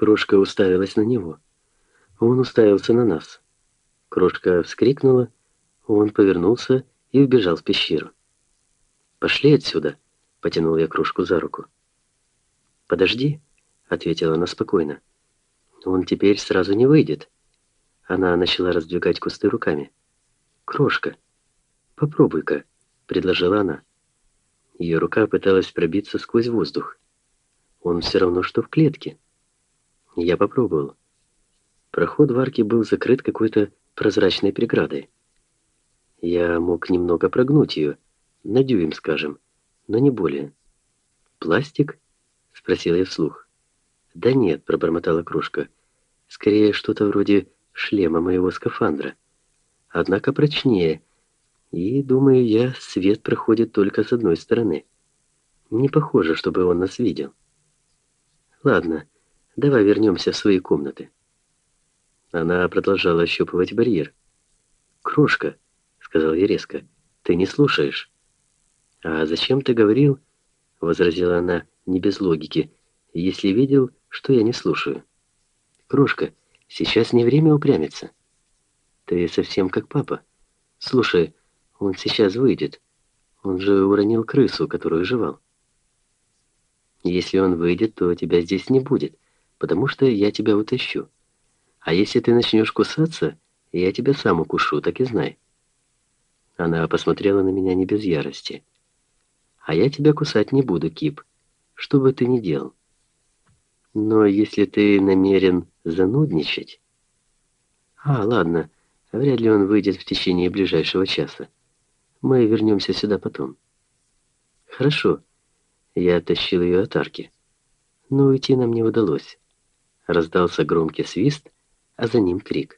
Крошка уставилась на него. Он уставился на нас. Крошка вскрикнула, он повернулся и убежал в пещеру. «Пошли отсюда!» — потянул я Крошку за руку. «Подожди!» — ответила она спокойно. «Он теперь сразу не выйдет!» Она начала раздвигать кусты руками. «Крошка, попробуй-ка!» — предложила она. Ее рука пыталась пробиться сквозь воздух. Он все равно, что в клетке. Я попробовал. Проход в арке был закрыт какой-то прозрачной преградой. Я мог немного прогнуть ее, на дюйм, скажем, но не более. «Пластик?» — спросил я вслух. «Да нет», — пробормотала Крошка. «Скорее что-то вроде шлема моего скафандра. Однако прочнее. И, думаю я, свет проходит только с одной стороны. Не похоже, чтобы он нас видел. Ладно, давай вернемся в свои комнаты». Она продолжала ощупывать барьер. «Крошка», — сказал я резко, — «ты не слушаешь». «А зачем ты говорил?» — возразила она не без логики, — «если видел, что я не слушаю». «Крошка, сейчас не время упрямиться. Ты совсем как папа. Слушай, он сейчас выйдет. Он же уронил крысу, которую жевал. Если он выйдет, то тебя здесь не будет, потому что я тебя утащу. А если ты начнешь кусаться, я тебя сам укушу, так и знай». Она посмотрела на меня не без ярости. «А я тебя кусать не буду, Кип, что бы ты ни делал. Но если ты намерен занудничать...» Ладно, вряд ли он выйдет в течение ближайшего часа. Мы вернемся сюда потом». «Хорошо». Я оттащил ее от арки. Но уйти нам не удалось. Раздался громкий свист, а за ним крик.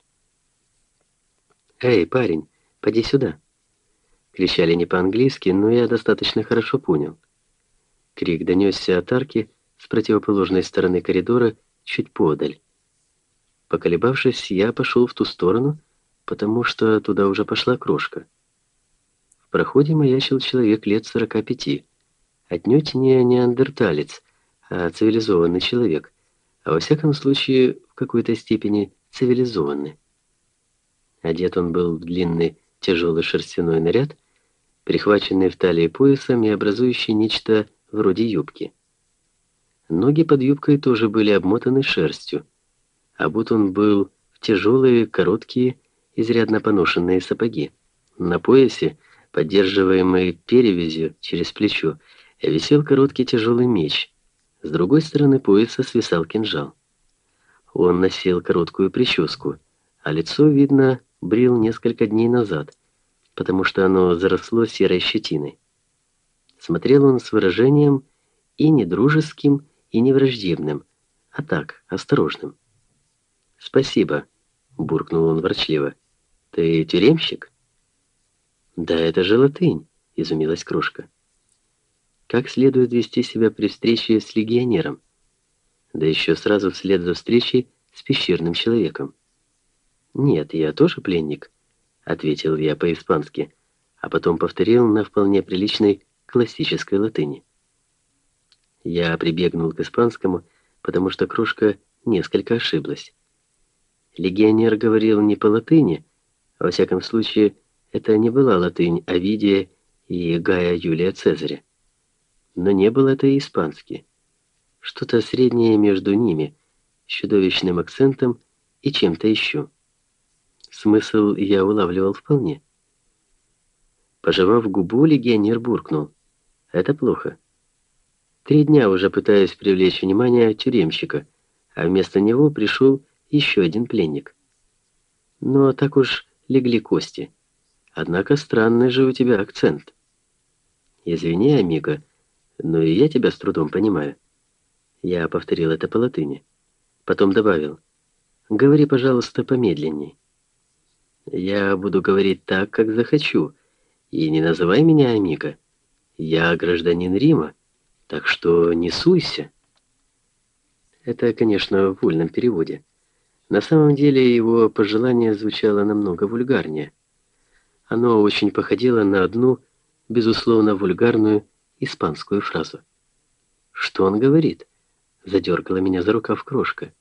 «Эй, парень, поди сюда!» Кричали не по-английски, но я достаточно хорошо понял. Крик донесся от арки с противоположной стороны коридора чуть подаль. Поколебавшись, я пошел в ту сторону, потому что туда уже пошла Крошка. В проходе маячил человек лет 45, отнюдь не неандерталец, а цивилизованный человек, а во всяком случае в какой-то степени цивилизованный. Одет он был в длинный тяжелый шерстяной наряд, прихваченный в талии поясом и образующий нечто вроде юбки. Ноги под юбкой тоже были обмотаны шерстью, обут он был в тяжелые, короткие, изрядно поношенные сапоги. На поясе, поддерживаемый перевязью через плечо, висел короткий тяжелый меч. С другой стороны пояса свисал кинжал. Он носил короткую прическу, а лицо, видно, брил несколько дней назад, потому что оно заросло серой щетиной. Смотрел он с выражением и не дружеским, и не враждебным, а так, осторожным. «Спасибо», — буркнул он ворчливо. «Ты тюремщик?» «Да это же латынь», — изумилась Крошка. «Как следует вести себя при встрече с легионером? Да еще сразу вслед за встречей с пещерным человеком». «Нет, я тоже пленник», — ответил я по-испански, а потом повторил на вполне приличной классической латыни. Я прибегнул к испанскому, потому что Крошка несколько ошиблась. Легионер говорил не по латыни, во всяком случае, это не была латынь Овидия и Гая Юлия Цезаря. Но не был это и испанский. Что-то среднее между ними, с чудовищным акцентом и чем-то еще. Смысл я улавливал вполне. Пожевав губу, легионер буркнул: «Это плохо. 3 дня уже пытаюсь привлечь внимание тюремщика, а вместо него пришел еще один пленник. Но так уж легли кости. Однако странный же у тебя акцент». «Извини, амиго, но и я тебя с трудом понимаю». Я повторил это по латыни. Потом добавил: «Говори, пожалуйста, помедленней». «Я буду говорить так, как захочу, и не называй меня амиго. Я гражданин Рима, так что не суйся». Это, конечно, в вольном переводе. На самом деле его пожелание звучало намного вульгарнее. Оно очень походило на одну, безусловно, вульгарную испанскую фразу. «Что он говорит?» — задергала меня за рукав Крошка.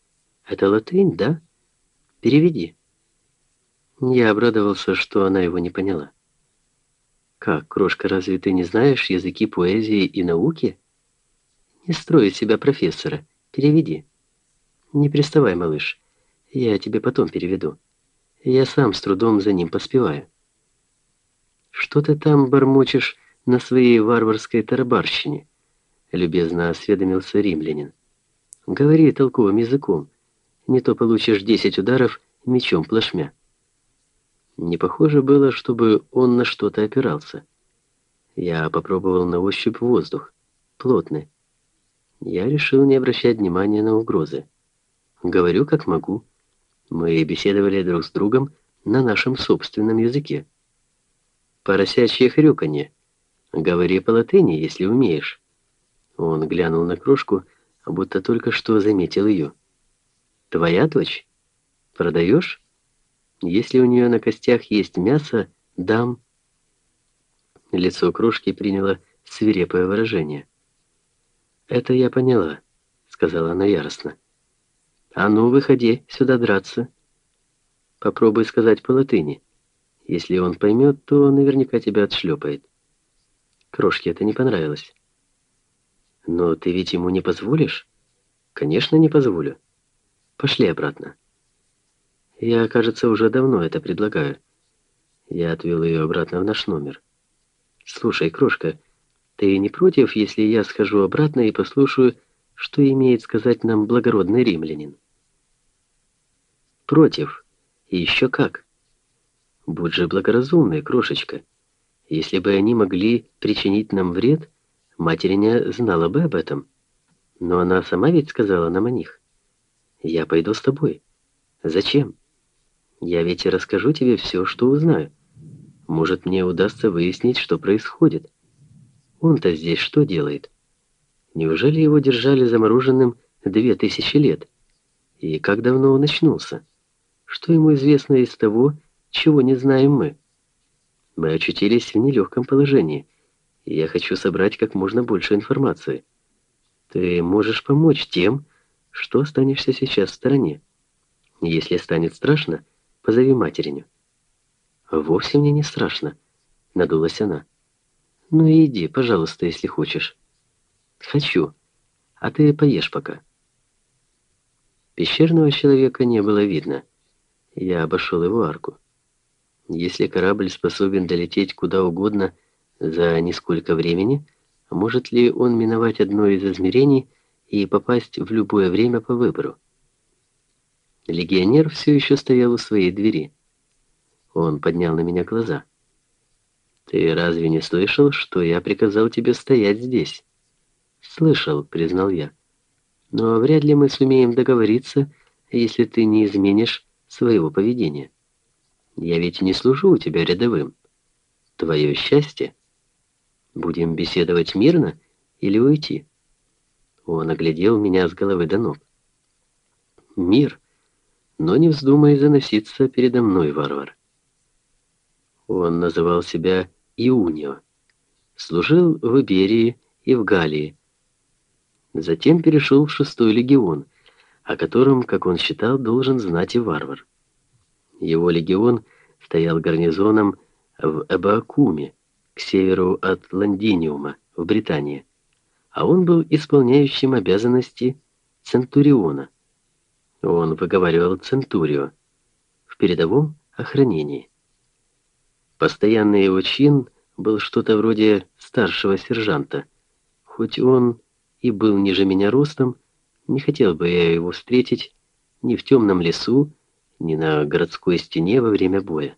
Это латынь, да? Переведи». Я обрадовался, что она его не поняла. «Как, крошка, разве ты не знаешь языки поэзии и науки? Не строй из себя профессора. Переведи». «Не приставай, малыш. Я тебе потом переведу. Я сам с трудом за ним поспеваю». «Что ты там бормочешь на своей варварской тарабарщине?» — любезно осведомился римлянин. «Говори толковым языком. Не то получишь 10 ударов мечом плашмя». Не похоже было, чтобы он на что-то опирался. Я попробовал на ощупь воздух. Плотный. Я решил не обращать внимания на угрозы. Говорю, как могу. Мы беседовали друг с другом на нашем собственном языке. «Поросячье хрюканье. Говори по-латыни, если умеешь». Он глянул на крошку, будто только что заметил ее. «Твоя дочь? Продаешь? Если у нее на костях есть мясо, дам». Лицо крошки приняло свирепое выражение. «Это я поняла», — сказала она яростно. «А ну, выходи сюда драться. Попробуй сказать по-латыни. Если он поймет, то наверняка тебя отшлепает». Крошке это не понравилось. «Но ты ведь ему не позволишь?» «Конечно, не позволю. Пошли обратно». «Я, кажется, уже давно это предлагаю». Я отвел ее обратно в наш номер. «Слушай, крошка, ты не против, если я схожу обратно и послушаю, что имеет сказать нам благородный римлянин?» «Против. И еще как. Будь же благоразумной, крошечка. Если бы они могли причинить нам вред, материня знала бы об этом. Но она сама ведь сказала нам о них. Я пойду с тобой. Зачем? Я ведь и расскажу тебе все, что узнаю. Может, мне удастся выяснить, что происходит. Он-то здесь что делает? Неужели его держали замороженным 2000 лет? И как давно он очнулся? Что ему известно из того, чего не знаем мы? Мы очутились в нелегком положении, и я хочу собрать как можно больше информации. Ты можешь помочь тем, что останешься сейчас в стороне. Если станет страшно, позови материню». «Вовсе мне не страшно», — надулась она. «Ну и иди, пожалуйста, если хочешь». «Хочу. А ты поешь пока». Пещерного человека не было видно. Я обошел его арку. Если корабль способен долететь куда угодно за несколько времени, может ли он миновать одно из измерений и попасть в любое время по выбору? Легионер все еще стоял у своей двери. Он поднял на меня глаза. «Ты разве не слышал, что я приказал тебе стоять здесь?» «Слышал», — признал я. «Но вряд ли мы сумеем договориться, если ты не изменишь своего поведения. Я ведь не служу у тебя рядовым. Твое счастье. Будем беседовать мирно или уйти?» Он оглядел меня с головы до ног. «Мир, но не вздумай заноситься передо мной, варвар». Он называл себя Иунио. Служил в Иберии и в Галлии. Затем перешел в 6-й легион, о котором, как он считал, должен знать и варвар. Его легион стоял гарнизоном в Эбакуме, к северу от Лондиниума, в Британии, а он был исполняющим обязанности центуриона. Он выговаривал центурио в передовом охранении. Постоянный его чин был что-то вроде старшего сержанта. Хоть он и был ниже меня ростом, не хотел бы я его встретить ни в темном лесу, ни на городской стене во время боя.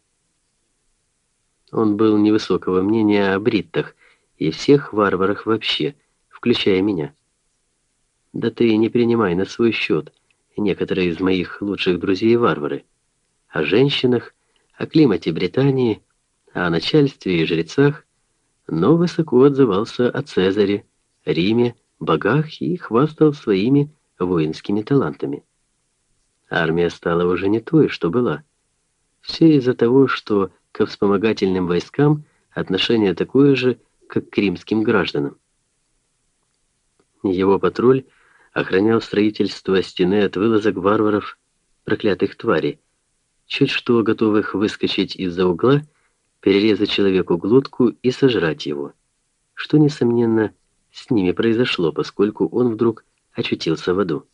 Он был невысокого мнения о бриттах и всех варварах вообще, включая меня. Да ты не принимай на свой счет, некоторые из моих лучших друзей варвары. О женщинах, о климате Британии, о начальстве и жрецах, но высоко отзывался о Цезаре, Риме, богах и хвастал своими воинскими талантами. Армия стала уже не той, что была. Все из-за того, что ко вспомогательным войскам отношение такое же, как к римским гражданам. Его патруль охранял строительство стены от вылазок варваров, проклятых тварей, чуть что готовых выскочить из-за угла, перерезать человеку глотку и сожрать его, что, несомненно, с ними произошло, поскольку он вдруг очутился в аду.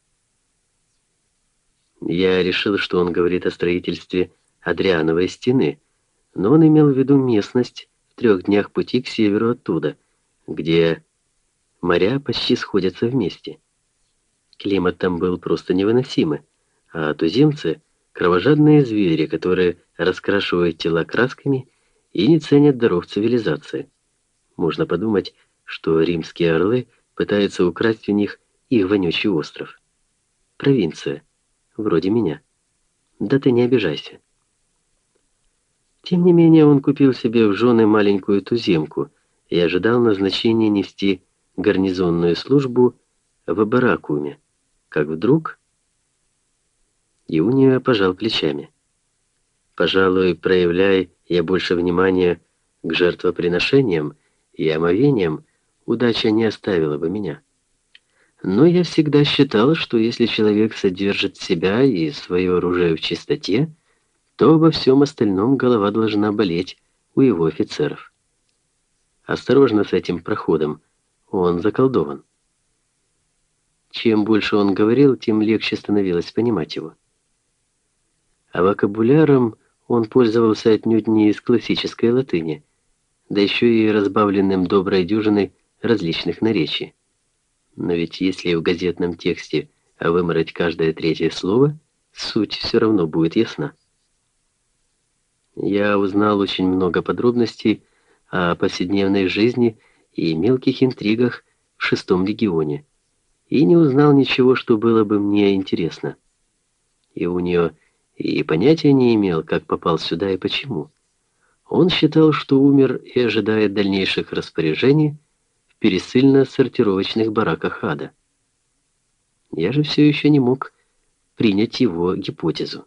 Я решил, что он говорит о строительстве Адриановой стены, но он имел в виду местность в 3 днях пути к северу оттуда, где моря почти сходятся вместе. Климат там был просто невыносимый, а туземцы — кровожадные звери, которые раскрашивают тела красками и не ценят даров цивилизации. Можно подумать, что римские орлы пытаются украсть у них их вонючий остров. Провинция. Вроде меня. Да ты не обижайся. Тем не менее, он купил себе в жены маленькую туземку и ожидал назначения нести гарнизонную службу в Баракуме. Как вдруг Иуния пожал плечами. Пожалуй, проявляй я больше внимания к жертвоприношениям и омовениям, удача не оставила бы меня. Но я всегда считал, что если человек содержит себя и свое оружие в чистоте, то обо всем остальном голова должна болеть у его офицеров. Осторожно с этим проходом, он заколдован. Чем больше он говорил, тем легче становилось понимать его. А вокабуляром он пользовался отнюдь не из классической латыни, да еще и разбавленным доброй дюжиной различных наречий. Но ведь если в газетном тексте вымарать каждое 3-е слово, суть все равно будет ясна. Я узнал очень много подробностей о повседневной жизни и мелких интригах в 6-м легионе, и не узнал ничего, что было бы мне интересно. И у нее и понятия не имел, как попал сюда и почему. Он считал, что умер и ожидает дальнейших распоряжений в пересыльно-сортировочных бараках ада. Я же все еще не мог принять его гипотезу.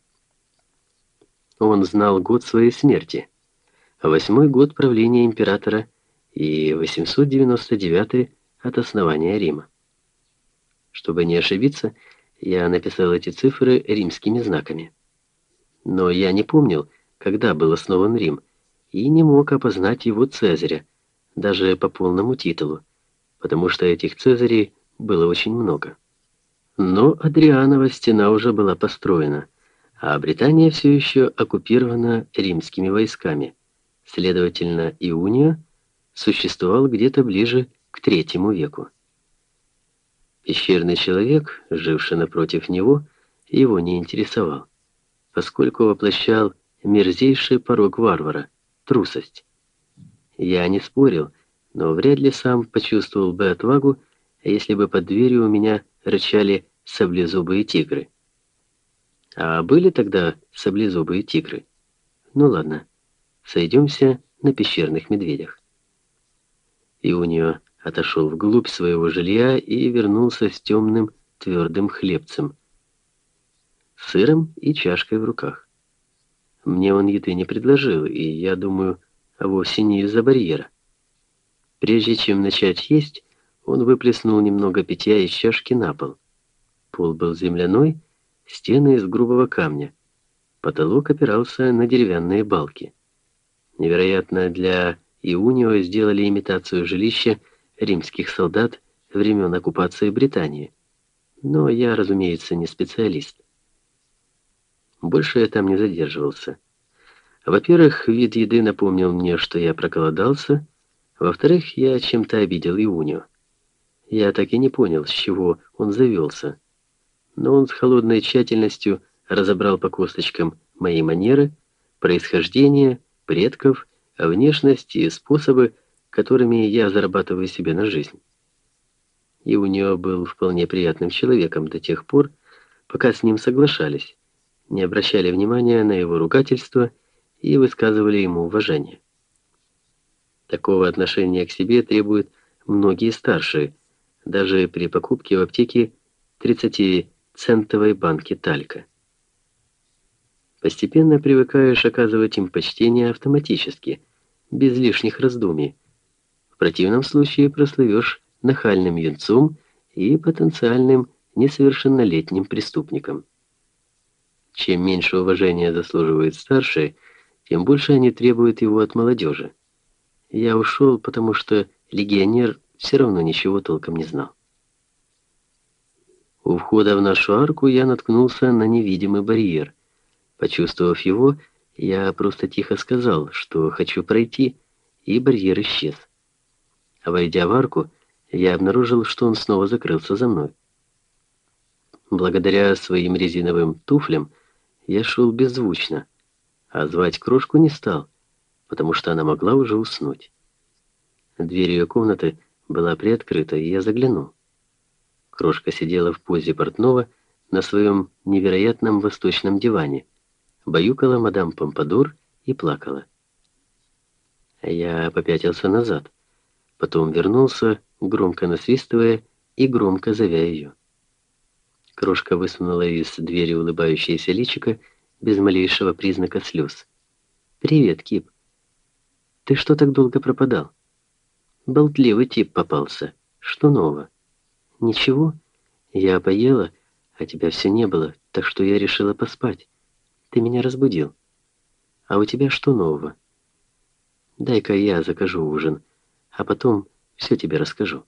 Он знал год своей смерти, 8-й год правления императора и 899-й от основания Рима. Чтобы не ошибиться, я написал эти цифры римскими знаками. Но я не помнил, когда был основан Рим, и не мог опознать его Цезаря, даже по полному титулу, потому что этих Цезарей было очень много. Но Адрианова стена уже была построена, а Британия все еще оккупирована римскими войсками. Следовательно, Иуния существовал где-то ближе к III веку. Пещерный человек, живший напротив него, его не интересовал, поскольку воплощал мерзейший порок варвара — трусость. Я не спорил, но вряд ли сам почувствовал бы отвагу, если бы под дверью у меня рычали саблезубые тигры. А были тогда саблезубые тигры? Ну ладно, сойдемся на пещерных медведях. Иунио отошел вглубь своего жилья и вернулся с темным твердым хлебцем, сыром и чашкой в руках. Мне он еды не предложил, и, я думаю, вовсе не из-за барьера. Прежде чем начать есть, он выплеснул немного питья из чашки на пол. Пол был земляной, стены из грубого камня. Потолок опирался на деревянные балки. Невероятно, для Иунио сделали имитацию жилища римских солдат времен оккупации Британии. Но я, разумеется, не специалист. Больше я там не задерживался. Во-первых, вид еды напомнил мне, что я проголодался. Во-вторых, я чем-то обидел Иунио. Я так и не понял, с чего он завелся. Но он с холодной тщательностью разобрал по косточкам мои манеры, происхождение, предков, внешность и способы, которыми я зарабатываю себе на жизнь. Иунио был вполне приятным человеком до тех пор, пока с ним соглашались, не обращали внимания на его ругательства и высказывали ему уважение. Такого отношения к себе требуют многие старшие, даже при покупке в аптеке 30-центовой банки талька. Постепенно привыкаешь оказывать им почтение автоматически, без лишних раздумий. В противном случае прослывешь нахальным юнцом и потенциальным несовершеннолетним преступником. Чем меньше уважения заслуживают старшие, тем больше они требуют его от молодежи. Я ушел, потому что легионер все равно ничего толком не знал. У входа в нашу арку я наткнулся на невидимый барьер. Почувствовав его, я просто тихо сказал, что хочу пройти, и барьер исчез. А войдя в арку, я обнаружил, что он снова закрылся за мной. Благодаря своим резиновым туфлям я шел беззвучно, а звать Крошку не стал, потому что она могла уже уснуть. Дверь ее комнаты была приоткрыта, и я заглянул. Крошка сидела в позе портного на своем невероятном восточном диване, баюкала мадам Помпадур и плакала. Я попятился назад, потом вернулся, громко насвистывая и громко зовя ее. Крошка высунула из двери улыбающееся личико без малейшего признака слез. «Привет, Кип. Ты что так долго пропадал? Болтливый тип попался. Что нового?» «Ничего. Я поела, а тебя все не было, так что я решила поспать. Ты меня разбудил. А у тебя что нового? Дай-ка я закажу ужин, а потом все тебе расскажу».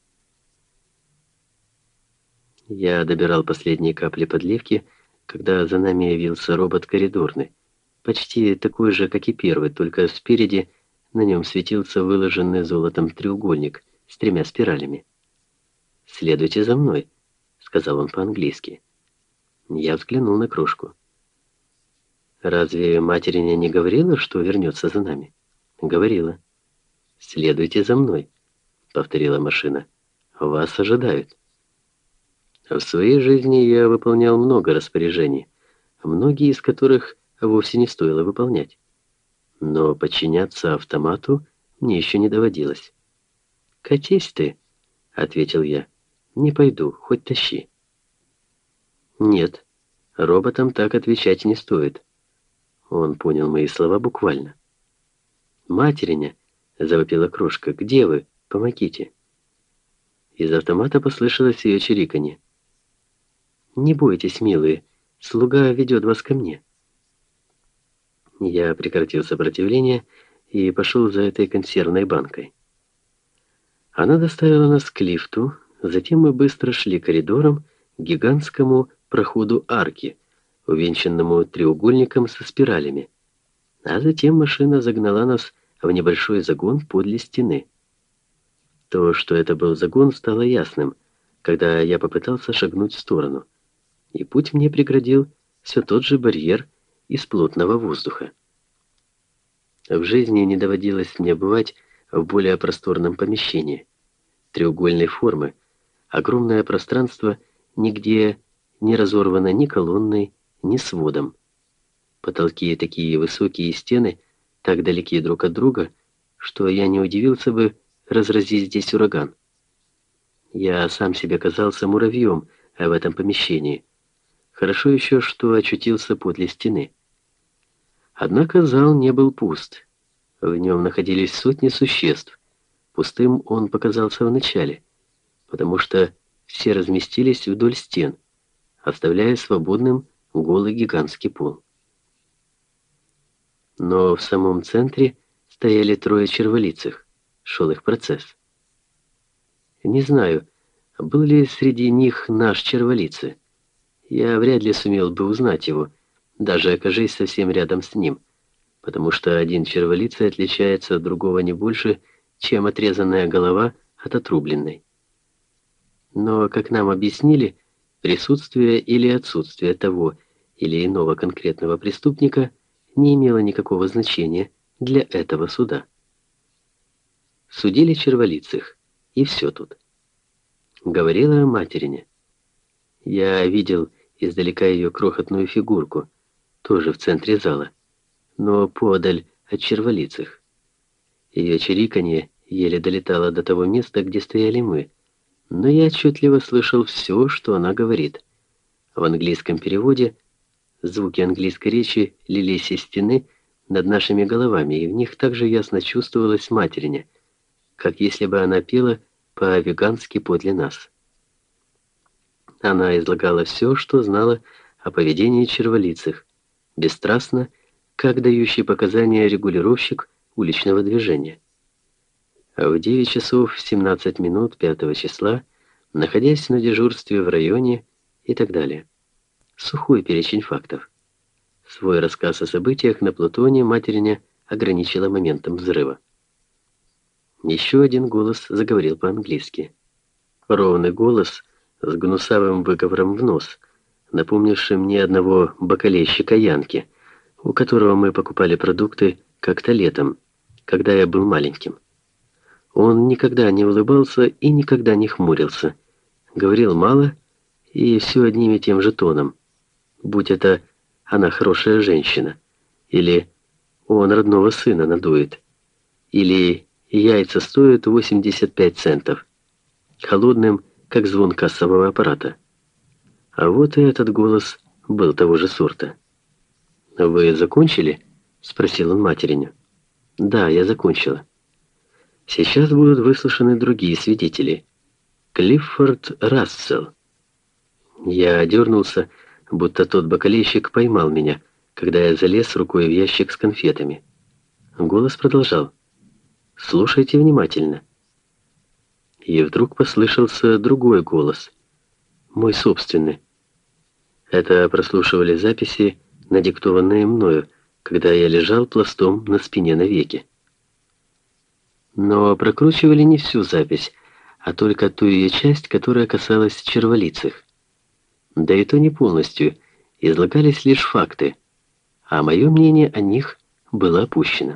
Я добирал последние капли подливки, когда за нами явился робот коридорный, почти такой же, как и первый, только спереди на нем светился выложенный золотом треугольник с 3 спиралями. «Следуйте за мной», — сказал он по-английски. Я взглянул на Крошку. «Разве материня не говорила, что вернется за нами?» «Говорила». «Следуйте за мной», — повторила машина. «Вас ожидают». В своей жизни я выполнял много распоряжений, многие из которых вовсе не стоило выполнять. Но подчиняться автомату мне еще не доводилось. «Катись ты», — ответил я. «Не пойду, хоть тащи». «Нет, роботам так отвечать не стоит». Он понял мои слова буквально. «Материня», — завопила Крошка, — «где вы? Помогите». Из автомата послышалось ее чириканье. «Не бойтесь, милые, слуга ведет вас ко мне». Я прекратил сопротивление и пошел за этой консервной банкой. Она доставила нас к лифту, затем мы быстро шли коридором к гигантскому проходу арки, увенчанному треугольником со спиралями. А затем машина загнала нас в небольшой загон подле стены. То, что это был загон, стало ясным, когда я попытался шагнуть в сторону. И путь мне преградил все тот же барьер из плотного воздуха. В жизни не доводилось мне бывать в более просторном помещении. Треугольной формы, огромное пространство, нигде не разорвано ни колонной, ни сводом. Потолки такие высокие, стены так далеки друг от друга, что я не удивился бы, разразись здесь ураган. Я сам себе казался муравьем в этом помещении. Хорошо еще, что очутился подле стены. Однако зал не был пуст. В нем находились сотни существ. Пустым он показался вначале, потому что все разместились вдоль стен, оставляя свободным голый гигантский пол. Но в самом центре стояли 3 черволицых. Шел их процесс. Не знаю, был ли среди них наш черволицы. Я вряд ли сумел бы узнать его, даже окажись совсем рядом с ним, потому что один черволицый отличается от другого не больше, чем отрезанная голова от отрубленной. Но, как нам объяснили, присутствие или отсутствие того или иного конкретного преступника не имело никакого значения для этого суда. Судили черволицых, и все тут. Говорила материня. Я видел издалека ее крохотную фигурку, тоже в центре зала, но подаль от черволицых. Ее чириканье еле долетало до того места, где стояли мы, но я отчетливо слышал все, что она говорит. В английском переводе звуки английской речи лились из стены над нашими головами, и в них также ясно чувствовалась материня, как если бы она пела по-вегански подле нас. Она излагала все, что знала о поведении черволицых, бесстрастно, как дающий показания регулировщик уличного движения. А в 9 часов 17 минут 5 числа, находясь на дежурстве в районе и так далее. Сухой перечень фактов. Свой рассказ о событиях на Плутоне материня ограничила моментом взрыва. Еще один голос заговорил по-английски. Ровный голос с гнусавым выговором в нос, напомнивший мне одного бакалейщика Янки, у которого мы покупали продукты как-то летом, когда я был маленьким. Он никогда не улыбался и никогда не хмурился, говорил мало и все одним и тем же тоном, будь это «она хорошая женщина», или «он родного сына надует», или «яйца стоят 85 центов», холодным, как звон кассового аппарата. А вот и этот голос был того же сорта. «Вы закончили?» — спросил он материню. «Да, я закончила. Сейчас будут выслушаны другие свидетели. Клиффорд Рассел». Я дернулся, будто тот бакалейщик поймал меня, когда я залез рукой в ящик с конфетами. Голос продолжал. «Слушайте внимательно». И вдруг послышался другой голос, мой собственный. Это прослушивали записи, надиктованные мною, когда я лежал пластом на спине навеки. Но прокручивали не всю запись, а только ту ее часть, которая касалась черволицых. Да и то не полностью, излагались лишь факты, а мое мнение о них было опущено.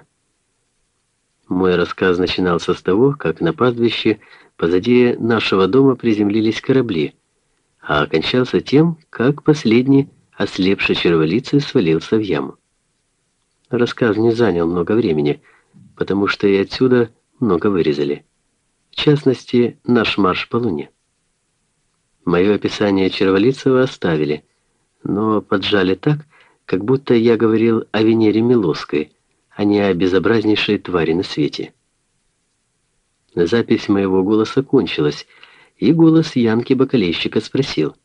Мой рассказ начинался с того, как на пастбище позади нашего дома приземлились корабли, а окончался тем, как последний ослепший черволицый свалился в яму. Рассказ не занял много времени, потому что и отсюда много вырезали. В частности, наш марш по Луне. Мое описание Черволицева оставили, но поджали так, как будто я говорил о Венере Милосской, а не о безобразнейшей твари на свете. Запись моего голоса кончилась, и голос Янки-бакалейщика спросил.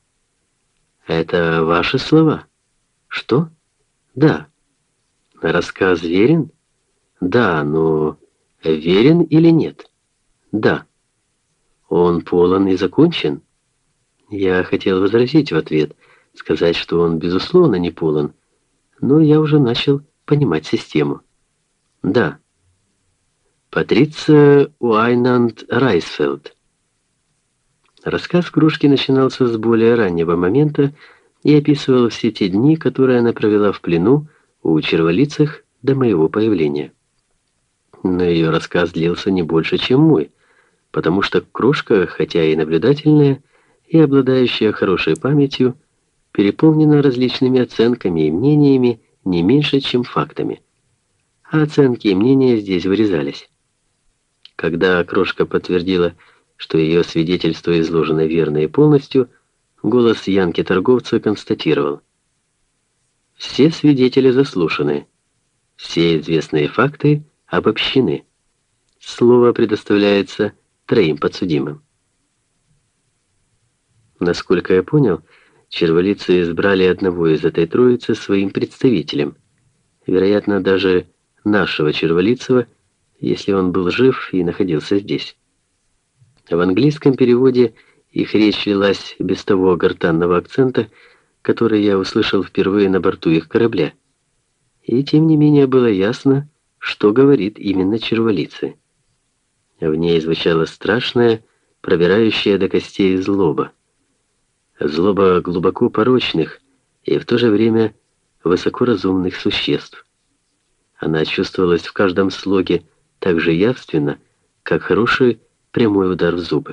«Это ваши слова?» «Что?» «Да». «Рассказ верен?» «Да, но верен или нет?» «Да». «Он полон и закончен?» Я хотел возразить в ответ, сказать, что он, безусловно, не полон, но я уже начал понимать систему. «Да». Патриция Уайнанд Райсфелд. Рассказ Кружки начинался с более раннего момента и описывал все те дни, которые она провела в плену у черволицых до моего появления. Но ее рассказ длился не больше, чем мой, потому что Крошка, хотя и наблюдательная, и обладающая хорошей памятью, переполнена различными оценками и мнениями не меньше, чем фактами. А оценки и мнения здесь вырезались. Когда Крошка подтвердила, что ее свидетельство изложено верно и полностью, голос Янки-торговца констатировал. Все свидетели заслушаны. Все известные факты обобщены. Слово предоставляется 3 подсудимым. Насколько я понял, черволицы избрали одного из этой троицы своим представителем. Вероятно, даже нашего Черволицева, если он был жив и находился здесь. В английском переводе их речь лилась без того гортанного акцента, который я услышал впервые на борту их корабля. И тем не менее было ясно, что говорит именно Черволицы. В ней звучала страшная, пробирающая до костей злоба. Злоба глубоко порочных и в то же время высокоразумных существ. Она чувствовалась в каждом слоге так же явственно, как хороший прямой удар в зубы.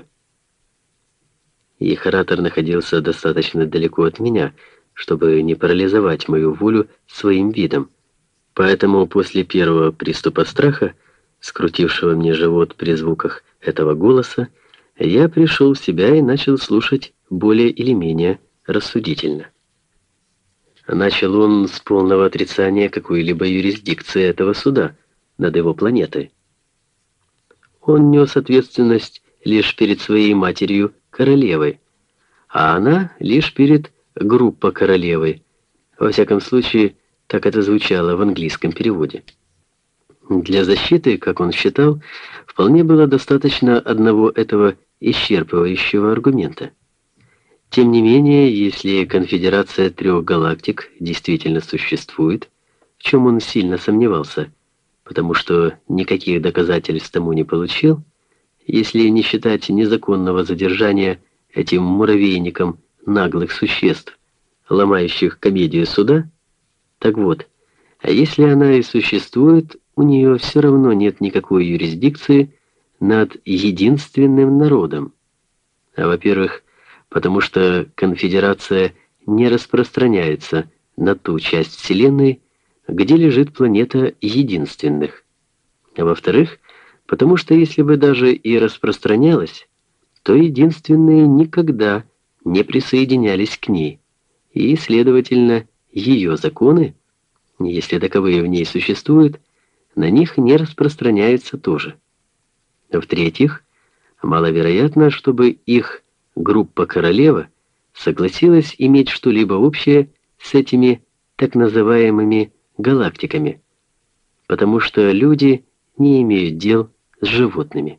Их оратор находился достаточно далеко от меня, чтобы не парализовать мою волю своим видом. Поэтому после первого приступа страха, скрутившего мне живот при звуках этого голоса, я пришел в себя и начал слушать более или менее рассудительно. Начал он с полного отрицания какой-либо юрисдикции этого суда над его планетой. Он нес ответственность лишь перед своей матерью, королевой, а она лишь перед группа королевой. Во всяком случае, так это звучало в английском переводе. Для защиты, как он считал, вполне было достаточно одного этого исчерпывающего аргумента. Тем не менее, если конфедерация трех галактик действительно существует, в чем он сильно сомневался, потому что никаких доказательств тому не получил, если не считать незаконного задержания этим муравейником наглых существ, ломающих комедию суда, так вот, а если она и существует, у нее все равно нет никакой юрисдикции над единственным народом. Во-первых, потому что конфедерация не распространяется на ту часть Вселенной, где лежит планета единственных. А во-вторых, потому что если бы даже и распространялась, то единственные никогда не присоединялись к ней, и, следовательно, ее законы, если таковые в ней существуют, на них не распространяются тоже. В-третьих, маловероятно, чтобы их группа королева согласилась иметь что-либо общее с этими так называемыми галактиками, потому что люди не имеют дел с животными.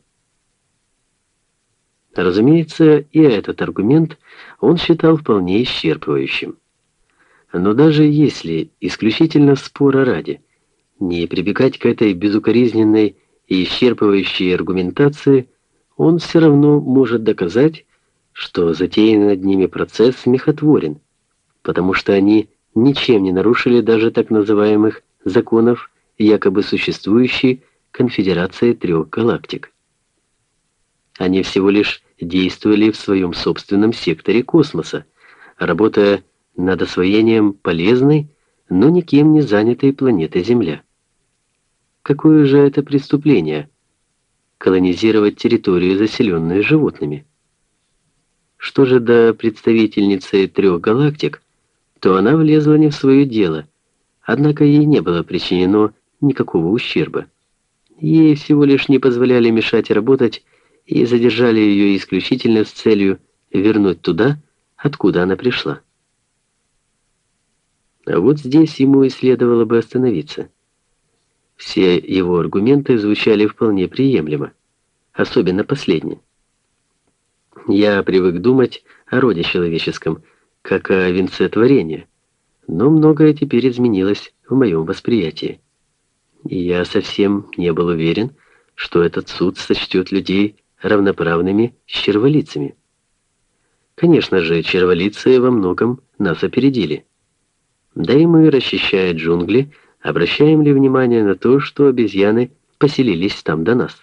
Разумеется, и этот аргумент он считал вполне исчерпывающим. Но даже если исключительно спора ради не прибегать к этой безукоризненной и исчерпывающей аргументации, он все равно может доказать, что затеянный над ними процесс смехотворен, потому что они ничем не нарушили даже так называемых законов якобы существующей конфедерации трех галактик. Они всего лишь действовали в своем собственном секторе космоса, работая над освоением полезной, но никем не занятой планеты Земля. Какое же это преступление — колонизировать территорию, заселенную животными? Что же до представительницы трех галактик, то она влезла не в свое дело, однако ей не было причинено никакого ущерба. Ей всего лишь не позволяли мешать работать и задержали ее исключительно с целью вернуть туда, откуда она пришла. А вот здесь ему и следовало бы остановиться. Все его аргументы звучали вполне приемлемо, особенно последний. Я привык думать о роде человеческом, как о венце творения, но многое теперь изменилось в моем восприятии. И я совсем не был уверен, что этот суд сочтет людей равноправными с черволицами. Конечно же, черволицы во многом нас опередили. Да и мы, расчищая джунгли, обращаем ли внимание на то, что обезьяны поселились там до нас?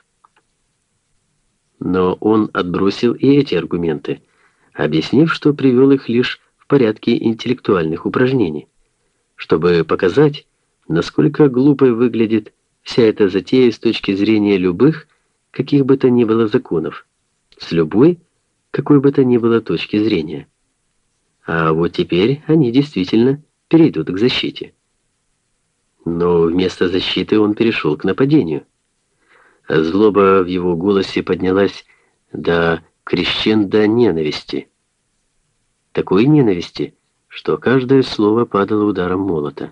Но он отбросил и эти аргументы, объяснив, что привел их лишь в порядке интеллектуальных упражнений, чтобы показать, насколько глупой выглядит вся эта затея с точки зрения любых, каких бы то ни было законов, с любой, какой бы то ни было точки зрения. А вот теперь они действительно перейдут к защите. Но вместо защиты он перешел к нападению. Злоба в его голосе поднялась до крещендо ненависти. Такой ненависти, что каждое слово падало ударом молота.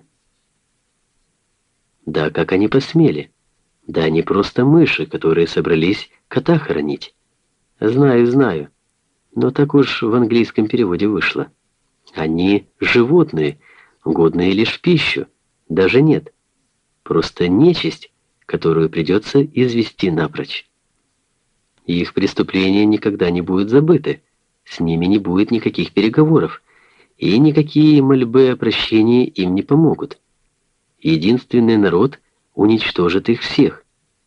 Да как они посмели? Да они просто мыши, которые собрались кота хоронить. Знаю, знаю, но так уж в английском переводе вышло. Они животные, годные лишь в пищу. Даже нет. Просто нечисть, которую придется извести напрочь. Их преступления никогда не будут забыты, с ними не будет никаких переговоров, и никакие мольбы о прощении им не помогут. Единственный народ уничтожит их всех.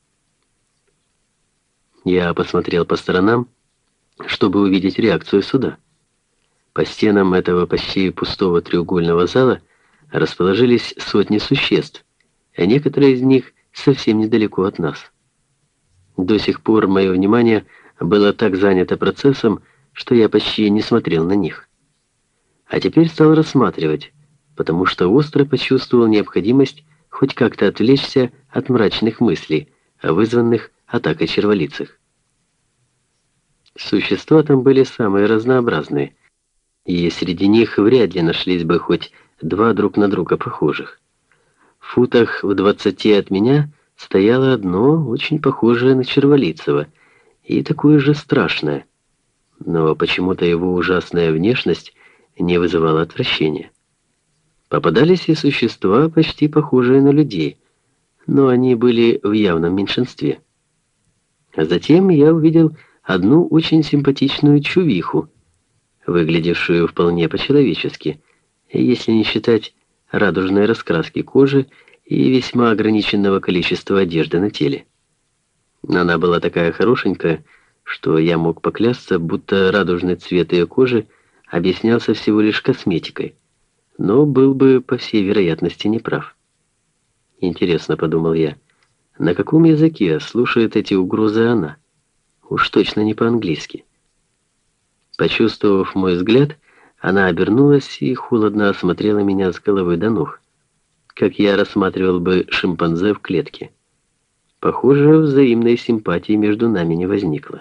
Я посмотрел по сторонам, чтобы увидеть реакцию суда. По стенам этого почти пустого треугольного зала расположились сотни существ, а некоторые из них совсем недалеко от нас. До сих пор мое внимание было так занято процессом, что я почти не смотрел на них. А теперь стал рассматривать, потому что остро почувствовал необходимость хоть как-то отвлечься от мрачных мыслей, вызванных атакой черволицых. Существа там были самые разнообразные, и среди них вряд ли нашлись бы хоть два друг на друга похожих. В футах в 20 от меня стояло одно, очень похожее на Черволицева, и такое же страшное. Но почему-то его ужасная внешность не вызывала отвращения. Попадались и существа, почти похожие на людей, но они были в явном меньшинстве. А затем я увидел одну очень симпатичную чувиху, выглядевшую вполне по-человечески, если не считать радужной раскраски кожи и весьма ограниченного количества одежды на теле. Она была такая хорошенькая, что я мог поклясться, будто радужный цвет ее кожи объяснялся всего лишь косметикой, но был бы, по всей вероятности, неправ. Интересно, подумал я, на каком языке слушает эти угрозы она? Уж точно не по-английски. Почувствовав мой взгляд, она обернулась и холодно осмотрела меня с головы до ног, как я рассматривал бы шимпанзе в клетке. Похоже, взаимной симпатии между нами не возникло.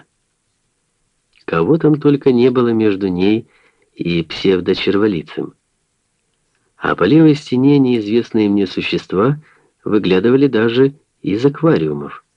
Кого там только не было между ней и псевдочерволицем. А по левой стене неизвестные мне существа выглядывали даже из аквариумов.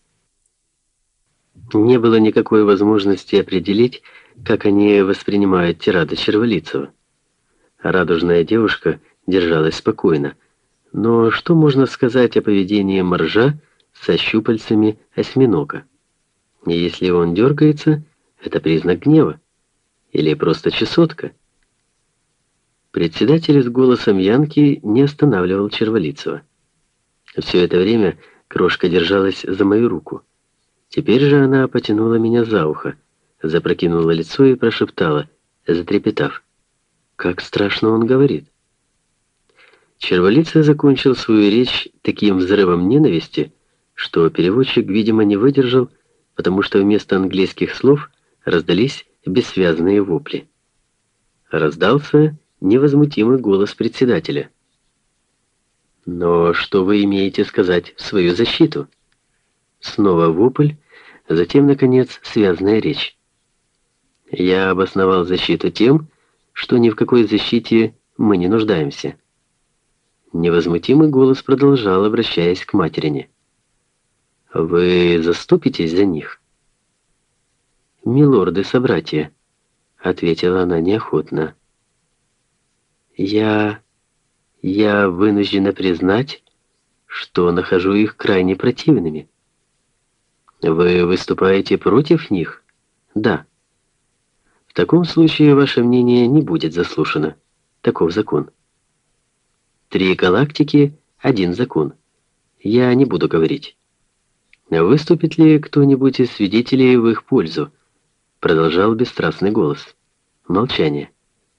Не было никакой возможности определить, как они воспринимают тирады Черволицева. Радужная девушка держалась спокойно, но что можно сказать о поведении моржа со щупальцами осьминога? Если он дергается, это признак гнева или просто чесотка. Председатель с голосом Янки не останавливал Черволицева. Все это время крошка держалась за мою руку. Теперь же она потянула меня за ухо, запрокинула лицо и прошептала, затрепетав: «Как страшно он говорит». Черволицый закончил свою речь таким взрывом ненависти, что переводчик, видимо, не выдержал, потому что вместо английских слов раздались бессвязные вопли. Раздался невозмутимый голос председателя. «Но что вы имеете сказать в свою защиту?» Снова вопль, затем, наконец, связная речь. «Я обосновал защиту тем, что ни в какой защите мы не нуждаемся». Невозмутимый голос продолжал, обращаясь к материне. «Вы заступитесь за них?» «Милорды-собратья», — ответила она неохотно. Я вынуждена признать, что нахожу их крайне противными». «Вы выступаете против них?» «Да». «В таком случае ваше мнение не будет заслушано. Таков закон». 3 галактики, 1 закон. Я не буду говорить. Выступит ли кто-нибудь из свидетелей в их пользу? Продолжал бесстрастный голос. Молчание.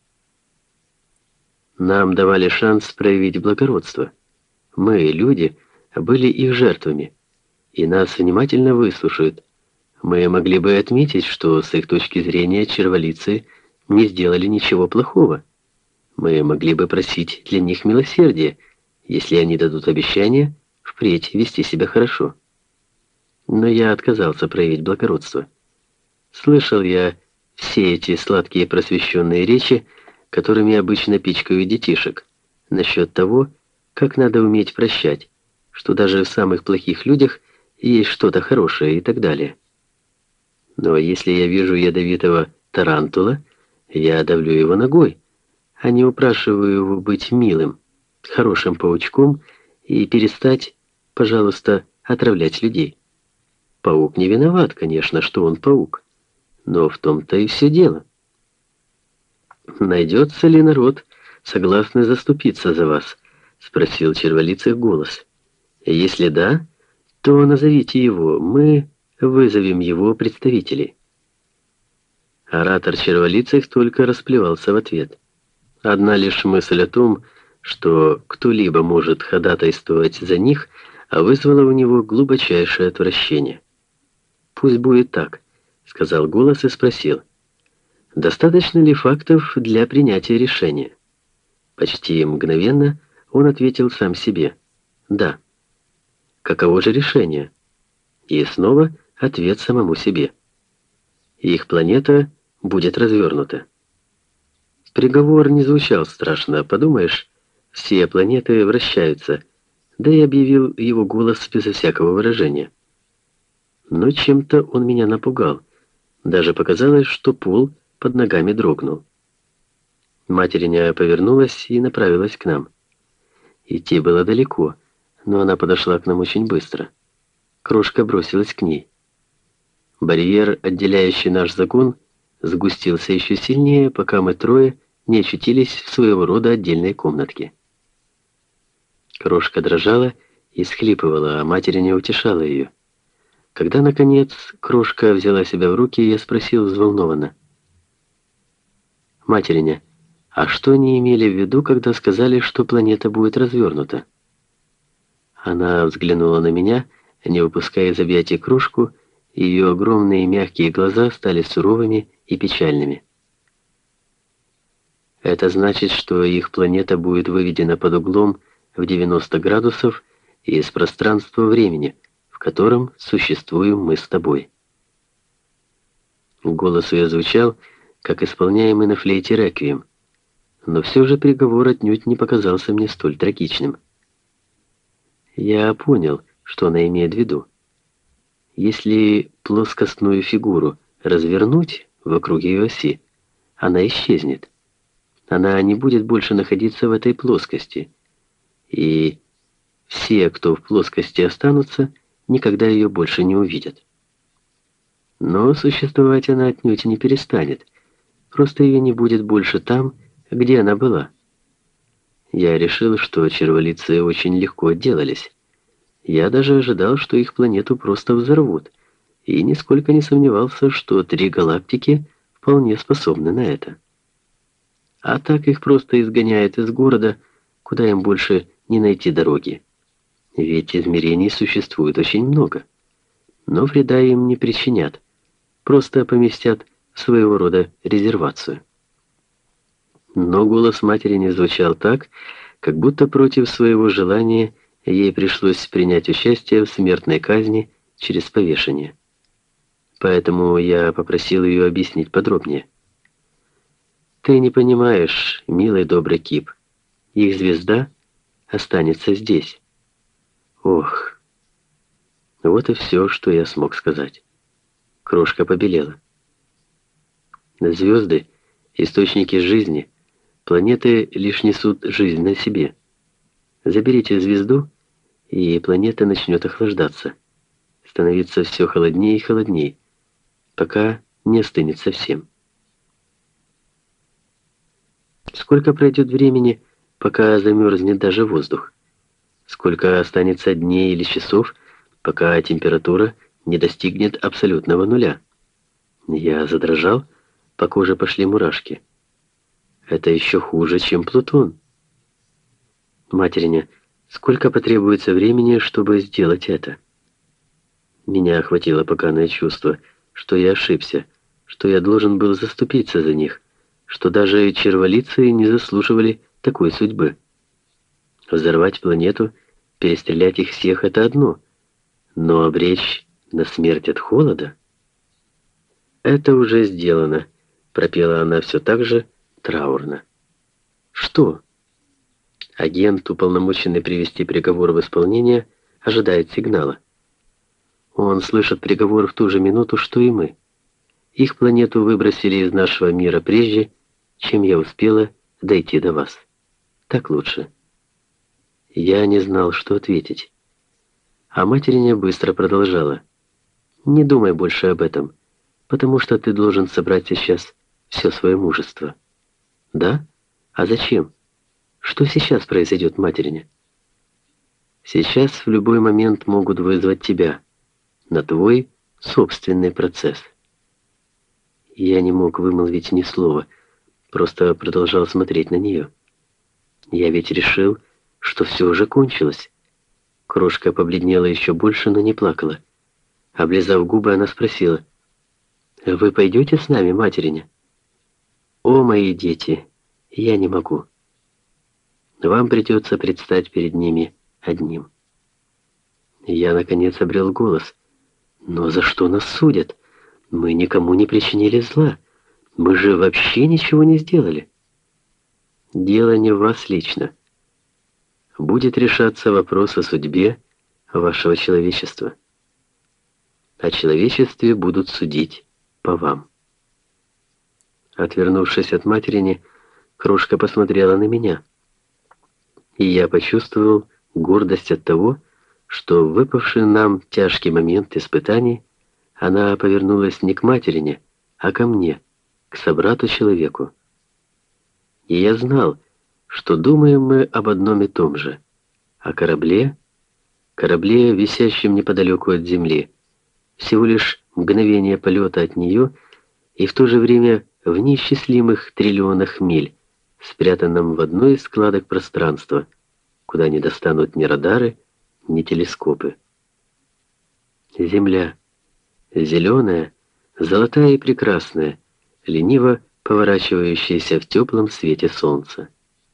Нам давали шанс проявить благородство. Мы, люди, были их жертвами, и нас внимательно выслушают. Мы могли бы отметить, что с их точки зрения черволицы не сделали ничего плохого. Мы могли бы просить для них милосердия, если они дадут обещание впредь вести себя хорошо. Но я отказался проявить благородство. Слышал я все эти сладкие просвещенные речи, которыми обычно пичкают детишек, насчет того, как надо уметь прощать, что даже в самых плохих людях есть что-то хорошее и так далее. Но если я вижу ядовитого тарантула, я давлю его ногой, а не упрашиваю его быть милым, хорошим паучком и перестать, пожалуйста, отравлять людей. Паук не виноват, конечно, что он паук, но в том-то и все дело. «Найдется ли народ, согласный заступиться за вас?» — спросил черволицый голос. «Если да, то назовите его, мы вызовем его представителей». Оратор черволицых только расплевался в ответ. Одна лишь мысль о том, что кто-либо может ходатайствовать за них, вызвала у него глубочайшее отвращение. «Пусть будет так», — сказал голос и спросил: «Достаточно ли фактов для принятия решения?» Почти мгновенно он ответил сам себе: «Да». «Каково же решение?» И снова ответ самому себе: «Их планета будет развернута». Приговор не звучал страшно, подумаешь, все планеты вращаются, да и объявил его голос безо всякого выражения. Но чем-то он меня напугал. Даже показалось, что пол под ногами дрогнул. Материня повернулась и направилась к нам. Идти было далеко, но она подошла к нам очень быстро. Крошка бросилась к ней. Барьер, отделяющий наш загон, сгустился еще сильнее, пока мы трое не очутились в своего рода отдельной комнатке. Крошка дрожала и всхлипывала, а материня утешала ее. Когда, наконец, Крошка взяла себя в руки, я спросил взволнованно: «Материня, а что они имели в виду, когда сказали, что планета будет развернута?» Она взглянула на меня, не выпуская из объятий Крошку, и ее огромные мягкие глаза стали суровыми и печальными. «Это значит, что их планета будет выведена под углом в 90 градусов из пространства-времени, в котором существуем мы с тобой». Голос ее звучал, как исполняемый на флейте реквием, но все же приговор отнюдь не показался мне столь трагичным. Я понял, что она имеет в виду. Если плоскостную фигуру развернуть вокруг ее оси, она исчезнет. Она не будет больше находиться в этой плоскости, и все, кто в плоскости останутся, никогда ее больше не увидят. Но существовать она отнюдь не перестанет, просто ее не будет больше там, где она была. Я решил, что черволицы очень легко отделались. Я даже ожидал, что их планету просто взорвут, и нисколько не сомневался, что 3 галактики вполне способны на это. А так их просто изгоняют из города, куда им больше не найти дороги. Ведь измерений существует очень много. Но вреда им не причинят, просто поместят в своего рода резервацию. Но голос матери не звучал так, как будто против своего желания ей пришлось принять участие в смертной казни через повешение. Поэтому я попросил ее объяснить подробнее. «Ты не понимаешь, милый добрый Кип, их звезда останется здесь». Ох, вот и все, что я смог сказать. Крошка побелела. Звезды — источники жизни, планеты лишь несут жизнь на себе. Заберите звезду, и планета начнет охлаждаться, становиться все холоднее и холоднее, пока не остынет совсем. Сколько пройдет времени, пока замерзнет даже воздух? Сколько останется дней или часов, пока температура не достигнет абсолютного нуля? Я задрожал, по коже пошли мурашки. Это еще хуже, чем Плутон. Материня, сколько потребуется времени, чтобы сделать это? Меня охватило поганое чувство, что я ошибся, что я должен был заступиться за них, что даже черволицы не заслуживали такой судьбы. Взорвать планету, перестрелять их всех — это одно, но обречь на смерть от холода — это уже сделано, пропела она все так же траурно. Что? Агент, уполномоченный привести приговор в исполнение, ожидает сигнала. Он слышит приговор в ту же минуту, что и мы. Их планету выбросили из нашего мира прежде, чем я успела дойти до вас. Так лучше. Я не знал, что ответить. А материня быстро продолжала. Не думай больше об этом, потому что ты должен собрать сейчас все свое мужество. Да? А зачем? Что сейчас произойдет, материня? Сейчас в любой момент могут вызвать тебя на твой собственный процесс. Я не мог вымолвить ни слова, просто продолжал смотреть на нее. Я ведь решил, что все уже кончилось. Крошка побледнела еще больше, но не плакала. Облизав губы, она спросила: «Вы пойдете с нами, материня?» «О, мои дети, я не могу. Вам придется предстать перед ними одним». Я, наконец, обрел голос. «Но за что нас судят? Мы никому не причинили зла. Мы же вообще ничего не сделали». Дело не в вас лично. Будет решаться вопрос о судьбе вашего человечества. О человечестве будут судить по вам. Отвернувшись от материни, Крошка посмотрела на меня, и я почувствовал гордость от того, что в выпавший нам тяжкий момент испытаний она повернулась не к материне, а ко мне, к собрату-человеку. И я знал, что думаем мы об одном и том же, о корабле, висящем неподалеку от земли, всего лишь мгновение полета от нее, и в то же время в неисчислимых триллионах миль, спрятанном в одной из складок пространства, куда не достанут ни радары, ни телескопы. Земля, зеленая, золотая и прекрасная, лениво поворачивающаяся в теплом свете солнца.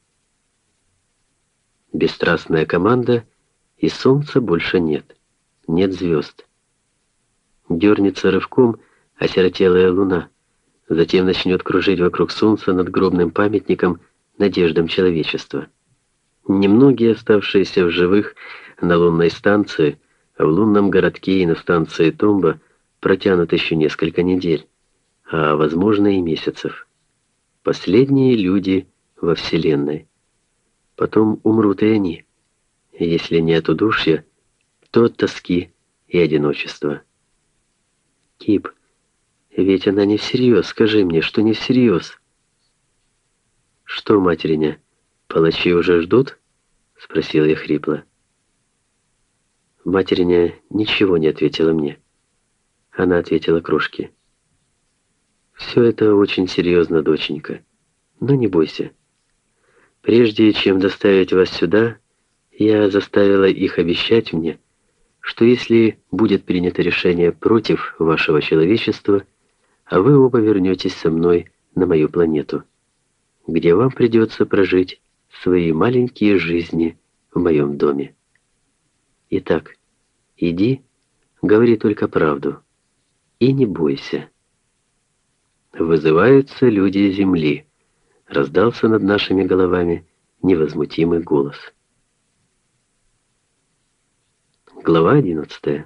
Бесстрастная команда, и солнца больше нет. Нет звезд. Дернется рывком осиротелая луна, затем начнет кружить вокруг солнца надгробным памятником надеждам человечества. Немногие оставшиеся в живых на лунной станции, в лунном городке и на станции Томба протянут еще несколько недель, а возможно и месяцев. Последние люди во Вселенной. Потом умрут и они. Если не от удушья, то от тоски и одиночества. Кип, ведь она не всерьез, скажи мне, что не всерьез. Что, материня, палачи уже ждут? Спросил я хрипло. Материня ничего не ответила мне. Она ответила Крошке. Все это очень серьезно, доченька. Но не бойся. Прежде чем доставить вас сюда, я заставила их обещать мне, что если будет принято решение против вашего человечества, а вы оба вернетесь со мной на мою планету, где вам придется прожить свои маленькие жизни в моем доме. Итак, иди, говори только правду, и не бойся. Вызываются люди Земли, раздался над нашими головами невозмутимый голос. Глава 11.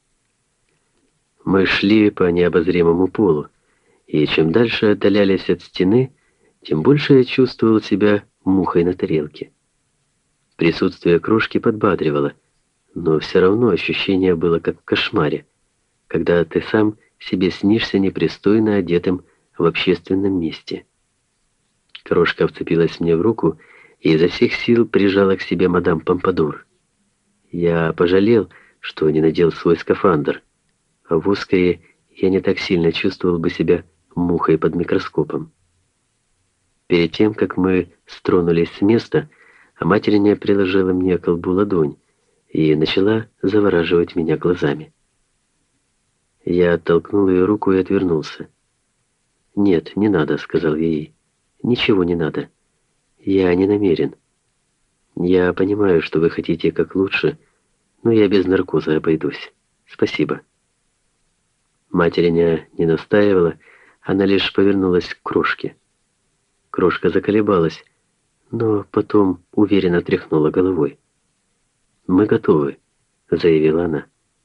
Мы шли по необозримому полу, и чем дальше отдалялись от стены, тем больше я чувствовал себя мухой на тарелке. Присутствие Крошки подбадривало, но все равно ощущение было как в кошмаре, когда ты сам себе снишься непристойно одетым в общественном месте. Крошка вцепилась мне в руку и изо всех сил прижала к себе мадам Помпадур. Я пожалел, что не надел свой скафандр. В узкое я не так сильно чувствовал бы себя мухой под микроскопом. Перед тем, как мы стронулись с места, материня приложила мне к колбу ладонь и начала завораживать меня глазами. Я оттолкнул ее руку и отвернулся. «Нет, не надо», — сказал я ей. «Ничего не надо. Я не намерен. Я понимаю, что вы хотите как лучше, но я без наркоза обойдусь. Спасибо». Материня не настаивала, она лишь повернулась к Крошке. Крошка заколебалась, но потом уверенно тряхнула головой. «Мы готовы», — заявила она.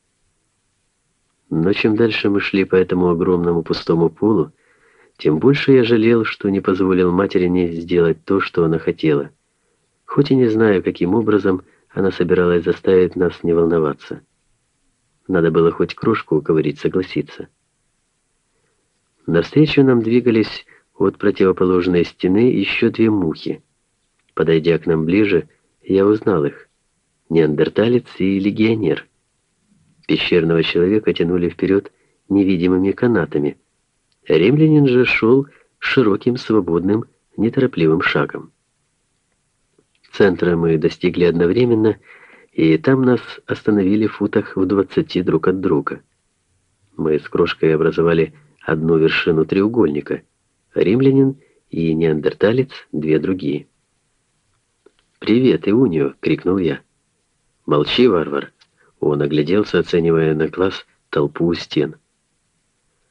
Но чем дальше мы шли по этому огромному пустому полу, тем больше я жалел, что не позволил материне сделать то, что она хотела, хоть и не знаю, каким образом она собиралась заставить нас не волноваться. Надо было хоть Крошку уговорить согласиться. Навстречу нам двигались от противоположной стены еще две мухи. Подойдя к нам ближе, я узнал их. Неандерталец и легионер. Пещерного человека тянули вперед невидимыми канатами. Римлянин же шел широким, свободным, неторопливым шагом. Центра мы достигли одновременно, и там нас остановили в футах в 20 друг от друга. Мы с Крошкой образовали одну вершину треугольника, римлянин и неандерталец — две другие. «Привет, Иунио!» — крикнул я. «Молчи, варвар!» Он огляделся, оценивая на глаз толпу у стен.